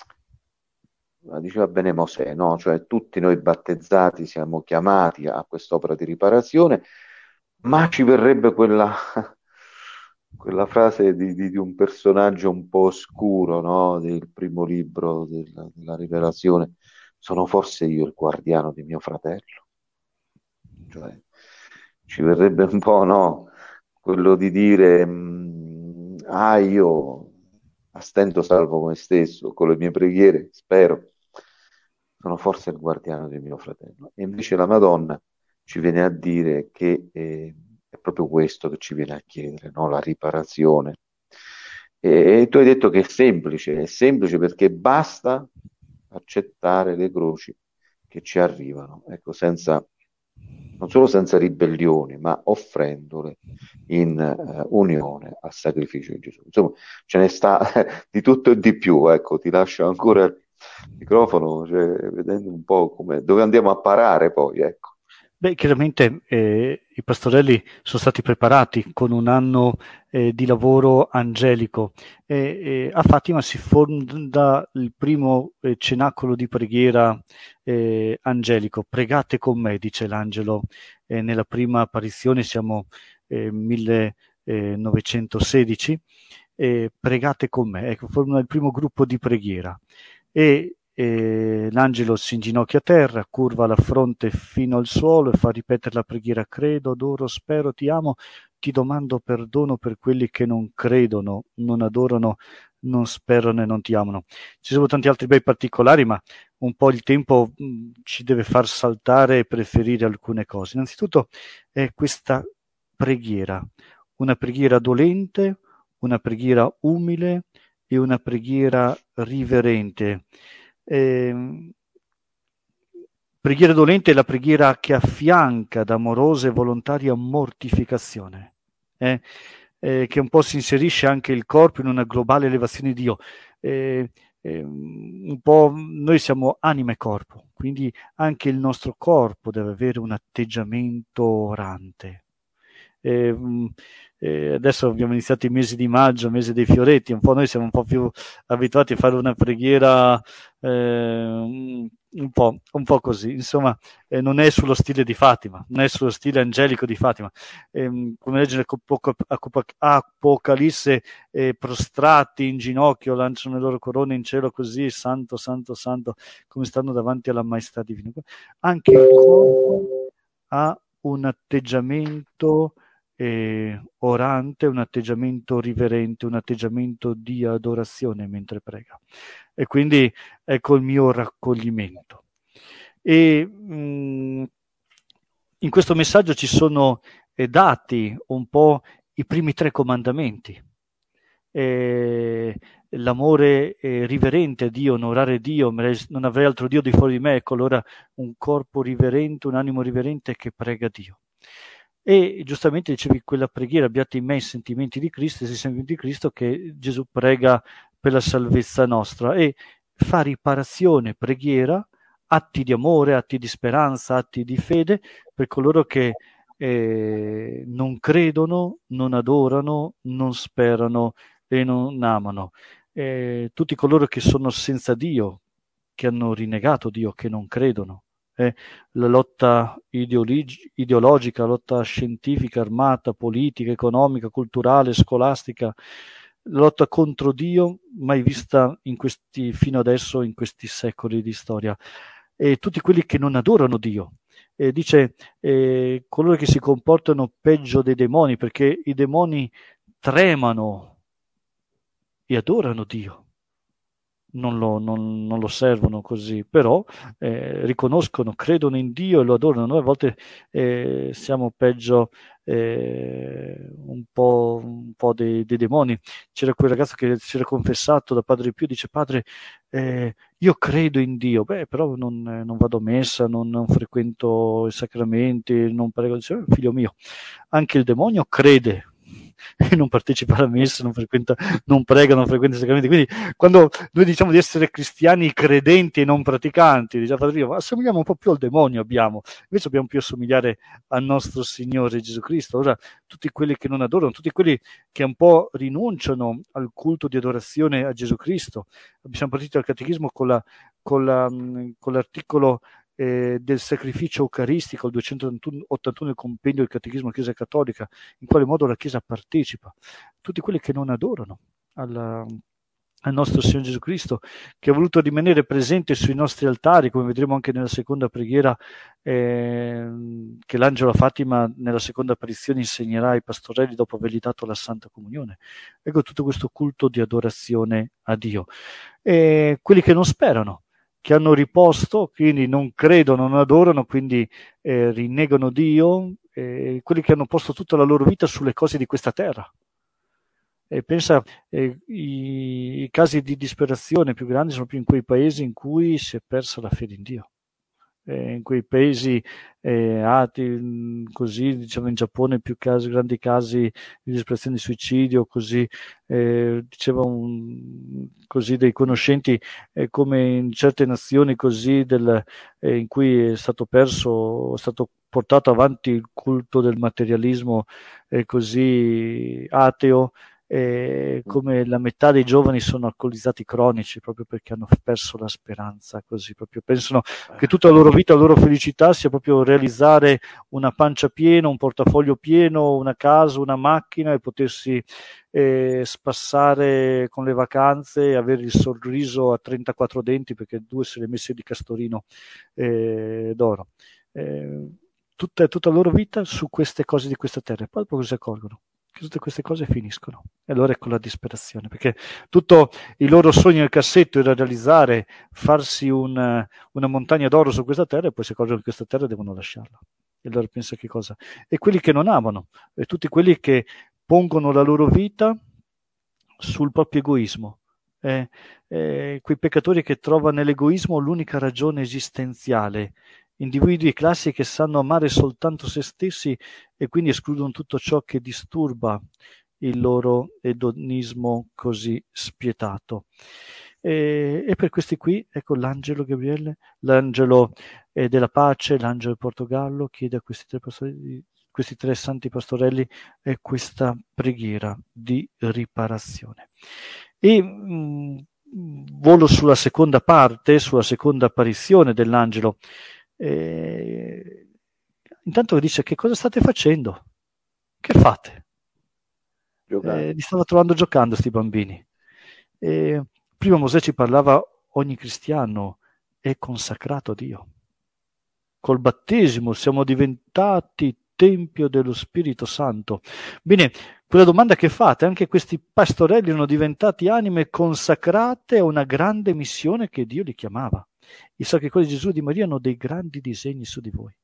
la diceva bene Mosè, no? Cioè tutti noi battezzati siamo chiamati a quest'opera di riparazione, ma ci verrebbe quella, quella frase di, di- di un personaggio un po' oscuro, no? Del primo libro della, della Rivelazione. Sono forse io il guardiano di mio fratello? Cioè, ci verrebbe un po', no? Quello di dire, mh, ah, io a stento salvo me stesso, con le mie preghiere, spero, sono forse il guardiano di mio fratello. E invece la Madonna ci viene a dire che eh, è proprio questo che ci viene a chiedere, no? La riparazione. E, e tu hai detto che è semplice, è semplice perché basta accettare le croci che ci arrivano, ecco, senza, non solo senza ribellioni, ma offrendole in eh, unione al sacrificio di Gesù. Insomma, ce ne sta di tutto e di più, ecco, ti lascio ancora il microfono, cioè, vedendo un po' come, dove andiamo a parare poi, ecco. Beh, chiaramente eh, i pastorelli sono stati preparati con un anno eh, di lavoro angelico. E, e a Fatima si fonda il primo eh, cenacolo di preghiera eh, angelico. Pregate con me, dice l'angelo eh, nella prima apparizione, siamo eh, millenovecentosedici. Eh, pregate con me, ecco, forma il primo gruppo di preghiera. E e l'angelo si inginocchia a terra, curva la fronte fino al suolo e fa ripetere la preghiera: credo, adoro, spero, ti amo, ti domando perdono per quelli che non credono, non adorano, non sperano e non ti amano. Ci sono tanti altri bei particolari, ma un po' il tempo mh, ci deve far saltare e preferire alcune cose. Innanzitutto è questa preghiera, una preghiera dolente, una preghiera umile e una preghiera riverente. Eh, preghiera dolente è la preghiera che affianca ad amorosa e volontaria mortificazione, eh? Eh, che un po' si inserisce anche il corpo in una globale elevazione di Dio. Eh, eh, un po' noi siamo anima e corpo, quindi anche il nostro corpo deve avere un atteggiamento orante. Eh, eh, adesso abbiamo iniziato i mesi di maggio, mese dei fioretti, un po' noi siamo un po' più abituati a fare una preghiera eh, un po', un po' così, insomma, eh, non è sullo stile di Fatima, non è sullo stile angelico di Fatima. Eh, come legge Apocalisse, eh, prostrati in ginocchio lanciano le loro corone in cielo così, santo, santo, santo, come stanno davanti alla maestà divina. Anche il corpo ha un atteggiamento eh, orante, un atteggiamento riverente, un atteggiamento di adorazione mentre prega. E quindi ecco il mio raccoglimento. E mh, in questo messaggio ci sono eh, dati un po' i primi tre comandamenti. Eh, l'amore eh, riverente a Dio, onorare Dio, non avrei altro Dio di fuori di me, ecco allora un corpo riverente, un animo riverente che prega Dio. E giustamente dicevi quella preghiera, abbiate in me i sentimenti di Cristo, i sentimenti di Cristo che Gesù prega per la salvezza nostra e fa riparazione, preghiera, atti di amore, atti di speranza, atti di fede per coloro che eh, non credono, non adorano, non sperano e non amano. Eh, tutti coloro che sono senza Dio, che hanno rinnegato Dio, che non credono. Eh, la lotta ideologi- ideologica, la lotta scientifica, armata, politica, economica, culturale, scolastica, la lotta contro Dio mai vista in questi, fino adesso in questi secoli di storia. E tutti quelli che non adorano Dio. Eh, dice eh, coloro che si comportano peggio dei demoni, perché i demoni tremano e adorano Dio. Non lo, non, non lo servono così, però eh, riconoscono, credono in Dio e lo adorano. Noi a volte eh, siamo peggio eh, un po', un po' dei, dei demoni. C'era quel ragazzo che si era confessato da Padre Pio, dice: padre, eh, io credo in Dio, beh, però non, non vado a messa, non, non frequento i sacramenti, non prego. Dice: figlio mio, anche il demonio crede e non partecipa alla messa, non frequenta, non prega, non frequenta i sacramenti. Quindi quando noi diciamo di essere cristiani credenti e non praticanti, diciamo Padre Pio, assomigliamo un po' più al demonio, abbiamo, invece dobbiamo più assomigliare al nostro Signore Gesù Cristo. Ora tutti quelli che non adorano, tutti quelli che un po' rinunciano al culto di adorazione a Gesù Cristo. Siamo partiti dal catechismo con, la, con, la, con l'articolo Eh, del sacrificio eucaristico, il duecentottantuno del compendio del catechismo della Chiesa Cattolica, in quale modo la Chiesa partecipa. Tutti quelli che non adorano alla, al nostro Signore Gesù Cristo, che ha voluto rimanere presente sui nostri altari, come vedremo anche nella seconda preghiera eh, che l'angelo Fatima nella seconda apparizione insegnerà ai pastorelli dopo avergli dato la Santa Comunione. Ecco tutto questo culto di adorazione a Dio. E quelli che non sperano, che hanno riposto, quindi non credono, non adorano, quindi eh, rinnegano Dio, eh, quelli che hanno posto tutta la loro vita sulle cose di questa terra. E pensa, eh, i, i casi di disperazione più grandi sono più in quei paesi in cui si è persa la fede in Dio. Eh, in quei paesi eh, atei, così diciamo in Giappone più casi, grandi casi di disperazione, di suicidio, così eh, diceva un, così dei conoscenti eh, come in certe nazioni così del, eh, in cui è stato perso, è stato portato avanti il culto del materialismo eh, così ateo, eh, come la metà dei giovani sono alcolizzati cronici proprio perché hanno perso la speranza, così proprio pensano che tutta la loro vita, la loro felicità sia proprio realizzare una pancia piena, un portafoglio pieno, una casa, una macchina e potersi eh, spassare con le vacanze e avere il sorriso a trentaquattro denti perché due se le messe di Castorino eh, d'oro. Eh, tutta, tutta la loro vita su queste cose di questa terra e poi dopo cosa si accorgono? Che tutte queste cose finiscono e allora ecco la disperazione, perché tutto il loro sogno nel cassetto era realizzare, farsi un, una montagna d'oro su questa terra e poi si accorgono che questa terra devono lasciarla e allora pensa che cosa? E quelli che non amano e tutti quelli che pongono la loro vita sul proprio egoismo, eh, eh, quei peccatori che trovano nell'egoismo l'unica ragione esistenziale, individui e classi che sanno amare soltanto se stessi e quindi escludono tutto ciò che disturba il loro edonismo così spietato. E, e per questi qui, ecco l'angelo Gabriele, l'angelo eh, della pace, l'angelo del Portogallo chiede a questi tre pastorelli, questi tre santi pastorelli eh, questa preghiera di riparazione. E mh, volo sulla seconda parte, sulla seconda apparizione dell'angelo. Eh, intanto dice: che cosa state facendo? Che fate? Eh, li stava trovando giocando sti bambini. Eh, prima Mosè ci parlava: ogni cristiano è consacrato a Dio. Col battesimo siamo diventati tempio dello Spirito Santo. Bene, quella domanda che fate, anche questi pastorelli erano diventati anime consacrate a una grande missione che Dio li chiamava. I sacri cuori di Gesù e di Maria hanno dei grandi disegni su di voi.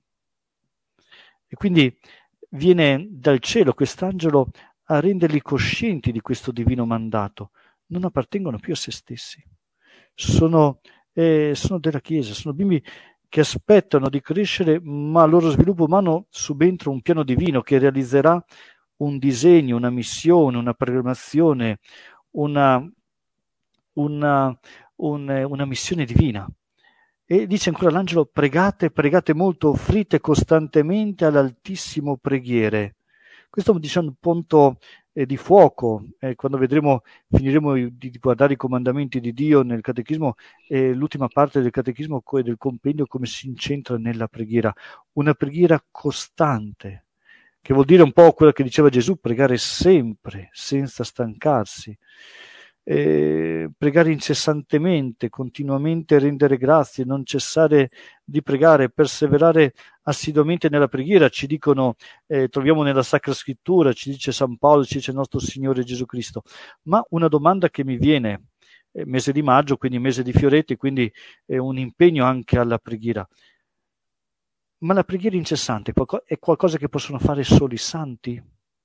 E quindi viene dal cielo quest'angelo a renderli coscienti di questo divino mandato, non appartengono più a se stessi. Sono, eh, sono della Chiesa, sono bimbi che aspettano di crescere, ma al loro sviluppo umano subentra un piano divino che realizzerà un disegno, una missione, una programmazione, una, una, un, una missione divina. E dice ancora l'angelo: pregate, pregate molto, offrite costantemente all'Altissimo preghiere. Questo dice un punto eh, di fuoco, eh, quando vedremo, finiremo di, di guardare i comandamenti di Dio nel catechismo, eh, l'ultima parte del catechismo e del compendio, come si incentra nella preghiera, una preghiera costante, che vuol dire un po' quello che diceva Gesù: pregare sempre, senza stancarsi. Eh, pregare incessantemente, continuamente rendere grazie, non cessare di pregare, perseverare assiduamente nella preghiera, ci dicono, eh, troviamo nella Sacra Scrittura, ci dice San Paolo, ci dice il nostro Signore Gesù Cristo. Ma una domanda che mi viene, eh, mese di maggio, quindi mese di fioretti, quindi è un impegno anche alla preghiera. Ma la preghiera incessante è qualcosa che possono fare solo i santi?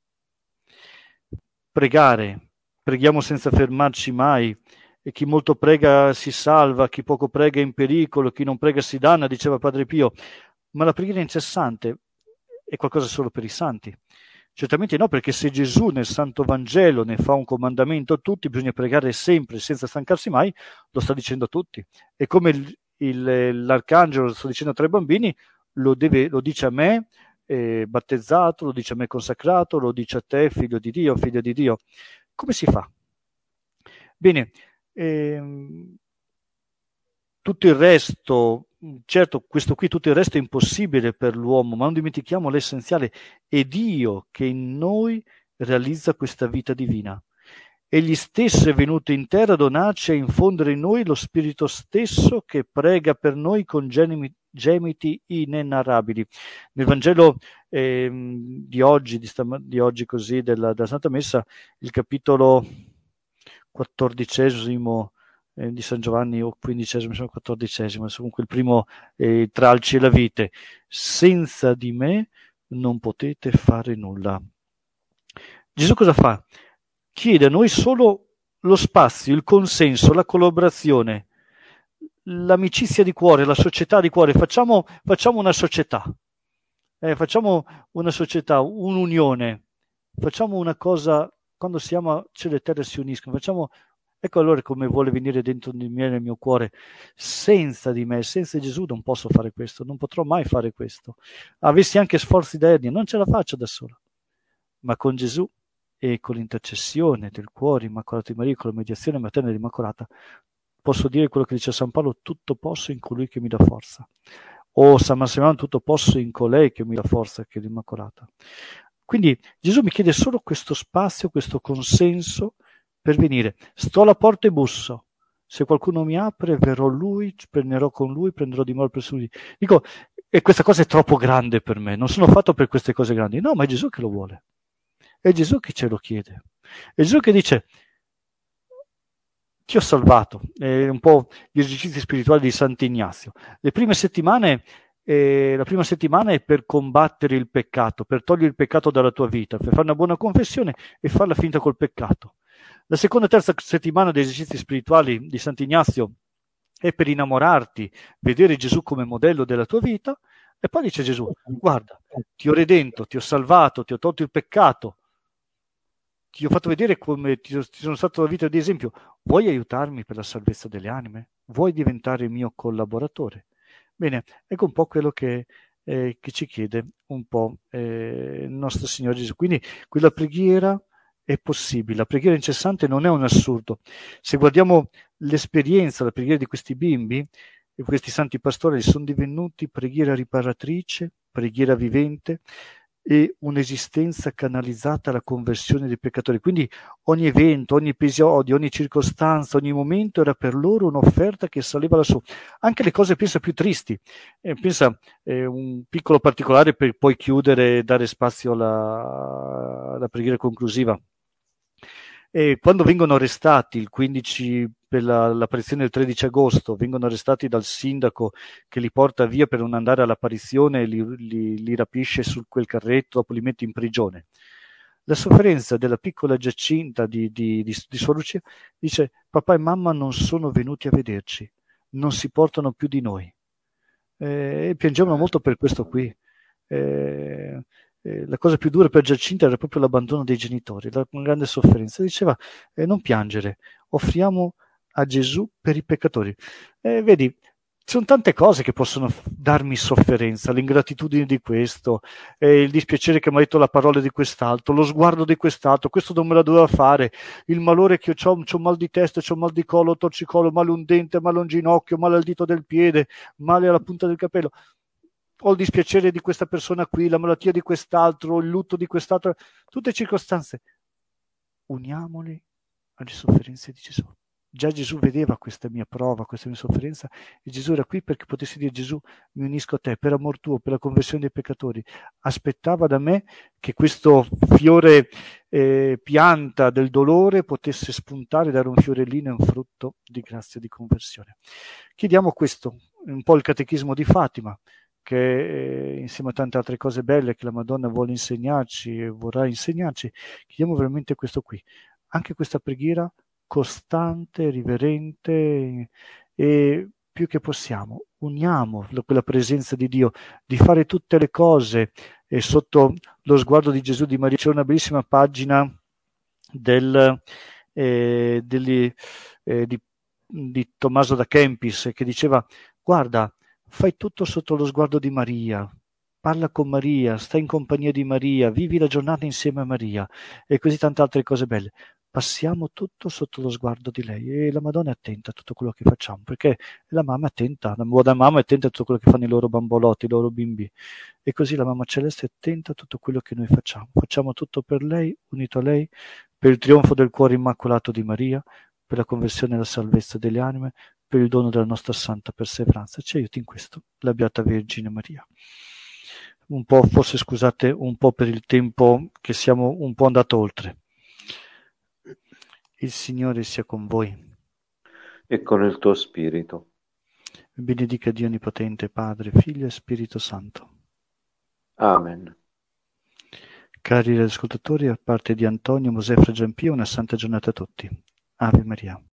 Pregare, preghiamo senza fermarci mai, e chi molto prega si salva, chi poco prega è in pericolo, chi non prega si danna, diceva Padre Pio. Ma la preghiera incessante è qualcosa solo per i santi? Certamente no, perché se Gesù nel Santo Vangelo ne fa un comandamento a tutti, bisogna pregare sempre senza stancarsi mai, lo sta dicendo a tutti. E come il, il, l'arcangelo lo sta dicendo a tre bambini, lo, deve, lo dice a me, eh, battezzato, lo dice a me consacrato, lo dice a te, figlio di Dio, figlio di Dio. Come si fa? Bene, ehm, tutto il resto, certo, questo qui, tutto il resto è impossibile per l'uomo, ma non dimentichiamo l'essenziale: è Dio che in noi realizza questa vita divina. Egli stesso è venuto in terra a donarci e a infondere in noi lo Spirito stesso che prega per noi con gemiti, gemiti inenarrabili. Nel Vangelo eh, di oggi, di, stam- di oggi così, della, della Santa Messa, il capitolo quattordicesimo eh, di San Giovanni, o quindicesimo, o quattordicesimo, comunque il primo, eh, tra il cielo e la vite: senza di me non potete fare nulla. Gesù cosa fa? Chiede a noi solo lo spazio, il consenso, la collaborazione, l'amicizia di cuore, la società di cuore. Facciamo, facciamo una società, eh, facciamo una società, un'unione, facciamo una cosa. Quando si ama, cielo e terra si uniscono. Facciamo, ecco allora come vuole venire dentro di me, nel mio cuore. Senza di me, senza Gesù non posso fare questo, non potrò mai fare questo. Avessi anche sforzi da ernia, non ce la faccio da sola. Ma con Gesù e con l'intercessione del cuore immacolato di Maria, con la mediazione materna dell'Immacolata, posso dire quello che dice San Paolo: tutto posso in colui che mi dà forza. O San Massimiliano: tutto posso in colei che mi dà forza, che è l'Immacolata. Quindi Gesù mi chiede solo questo spazio, questo consenso per venire. Sto alla porta e busso. Se qualcuno mi apre, verrò lui, prenderò con lui, prenderò dimora presso lui. Dico, e questa cosa è troppo grande per me, non sono fatto per queste cose grandi. No, ma è Gesù che lo vuole. È Gesù che ce lo chiede. È Gesù che dice: ti ho salvato. È un po' gli esercizi spirituali di Sant'Ignazio. Le prime settimane, eh, la prima settimana è per combattere il peccato, per togliere il peccato dalla tua vita, per fare una buona confessione e farla finta col peccato. La seconda e terza settimana degli esercizi spirituali di Sant'Ignazio è per innamorarti, vedere Gesù come modello della tua vita. E poi dice Gesù: guarda, ti ho redento, ti ho salvato, ti ho tolto il peccato, ti ho fatto vedere come ti, ti sono stato la vita di esempio. Vuoi aiutarmi per la salvezza delle anime? Vuoi diventare mio collaboratore? Bene, ecco un po' quello che, eh, che ci chiede un po' eh, il nostro Signore Gesù. Quindi quella preghiera è possibile, la preghiera incessante non è un assurdo. Se guardiamo l'esperienza, la preghiera di questi bimbi, e questi santi pastori sono divenuti preghiera riparatrice, preghiera vivente e un'esistenza canalizzata alla conversione dei peccatori. Quindi ogni evento, ogni episodio, ogni circostanza, ogni momento era per loro un'offerta che saliva lassù. Anche le cose, pensa, più tristi. Eh, pensa, eh, un piccolo particolare per poi chiudere e dare spazio alla, alla preghiera conclusiva. E quando vengono arrestati il quindici per la, l'apparizione del tredici agosto, vengono arrestati dal sindaco che li porta via per non andare all'apparizione, li, li, li rapisce su quel carretto, dopo li mette in prigione. La sofferenza della piccola Giacinta di, di, di, di Sua Lucia dice: papà e mamma non sono venuti a vederci, non si portano più di noi. Eh, e piangevano molto per questo qui. Eh, eh, la cosa più dura per Giacinta era proprio l'abbandono dei genitori, la grande sofferenza. Diceva: eh, non piangere, offriamo a Gesù per i peccatori. Eh, vedi, ci sono tante cose che possono darmi sofferenza, l'ingratitudine di questo, eh, il dispiacere che mi ha detto la parola di quest'altro, lo sguardo di quest'altro, questo non me la doveva fare, il malore che ho, ho mal di testa, ho mal di collo, torcicolo, male un dente, male un ginocchio, male al dito del piede, male alla punta del capello. Ho il dispiacere di questa persona qui, la malattia di quest'altro, il lutto di quest'altro, tutte circostanze. Uniamoli alle sofferenze di Gesù. Già Gesù vedeva questa mia prova, questa mia sofferenza, e Gesù era qui perché potessi dire: Gesù, mi unisco a te per amor tuo, per la conversione dei peccatori. Aspettava da me che questo fiore eh, pianta del dolore potesse spuntare, dare un fiorellino e un frutto di grazia, di conversione. Chiediamo questo, un po' il catechismo di Fatima, che eh, insieme a tante altre cose belle che la Madonna vuole insegnarci e vorrà insegnarci, chiediamo veramente questo qui. Anche questa preghiera costante, riverente, e più che possiamo uniamo quella presenza di Dio, di fare tutte le cose e sotto lo sguardo di Gesù, di Maria. C'è una bellissima pagina del, eh, degli, eh, di, di Tommaso da Kempis che diceva: guarda, fai tutto sotto lo sguardo di Maria, parla con Maria, stai in compagnia di Maria, vivi la giornata insieme a Maria, e così tante altre cose belle. Passiamo tutto sotto lo sguardo di lei, e la Madonna è attenta a tutto quello che facciamo, perché la mamma è attenta, la buona mamma è attenta a tutto quello che fanno i loro bambolotti, i loro bimbi, e così la mamma celeste è attenta a tutto quello che noi facciamo. Facciamo tutto per lei, unito a lei, per il trionfo del cuore immacolato di Maria, per la conversione e la salvezza delle anime, per il dono della nostra santa perseveranza. Ci aiuti in questo la Beata Vergine Maria. Un po', forse scusate un po' per il tempo che siamo un po' andato oltre. Il Signore sia con voi. E con il tuo spirito. Benedica Dio Onnipotente, Padre, Figlio e Spirito Santo. Amen. Cari ascoltatori, a parte di Antonio, Mosè e Fra Giampio, una santa giornata a tutti. Ave Maria.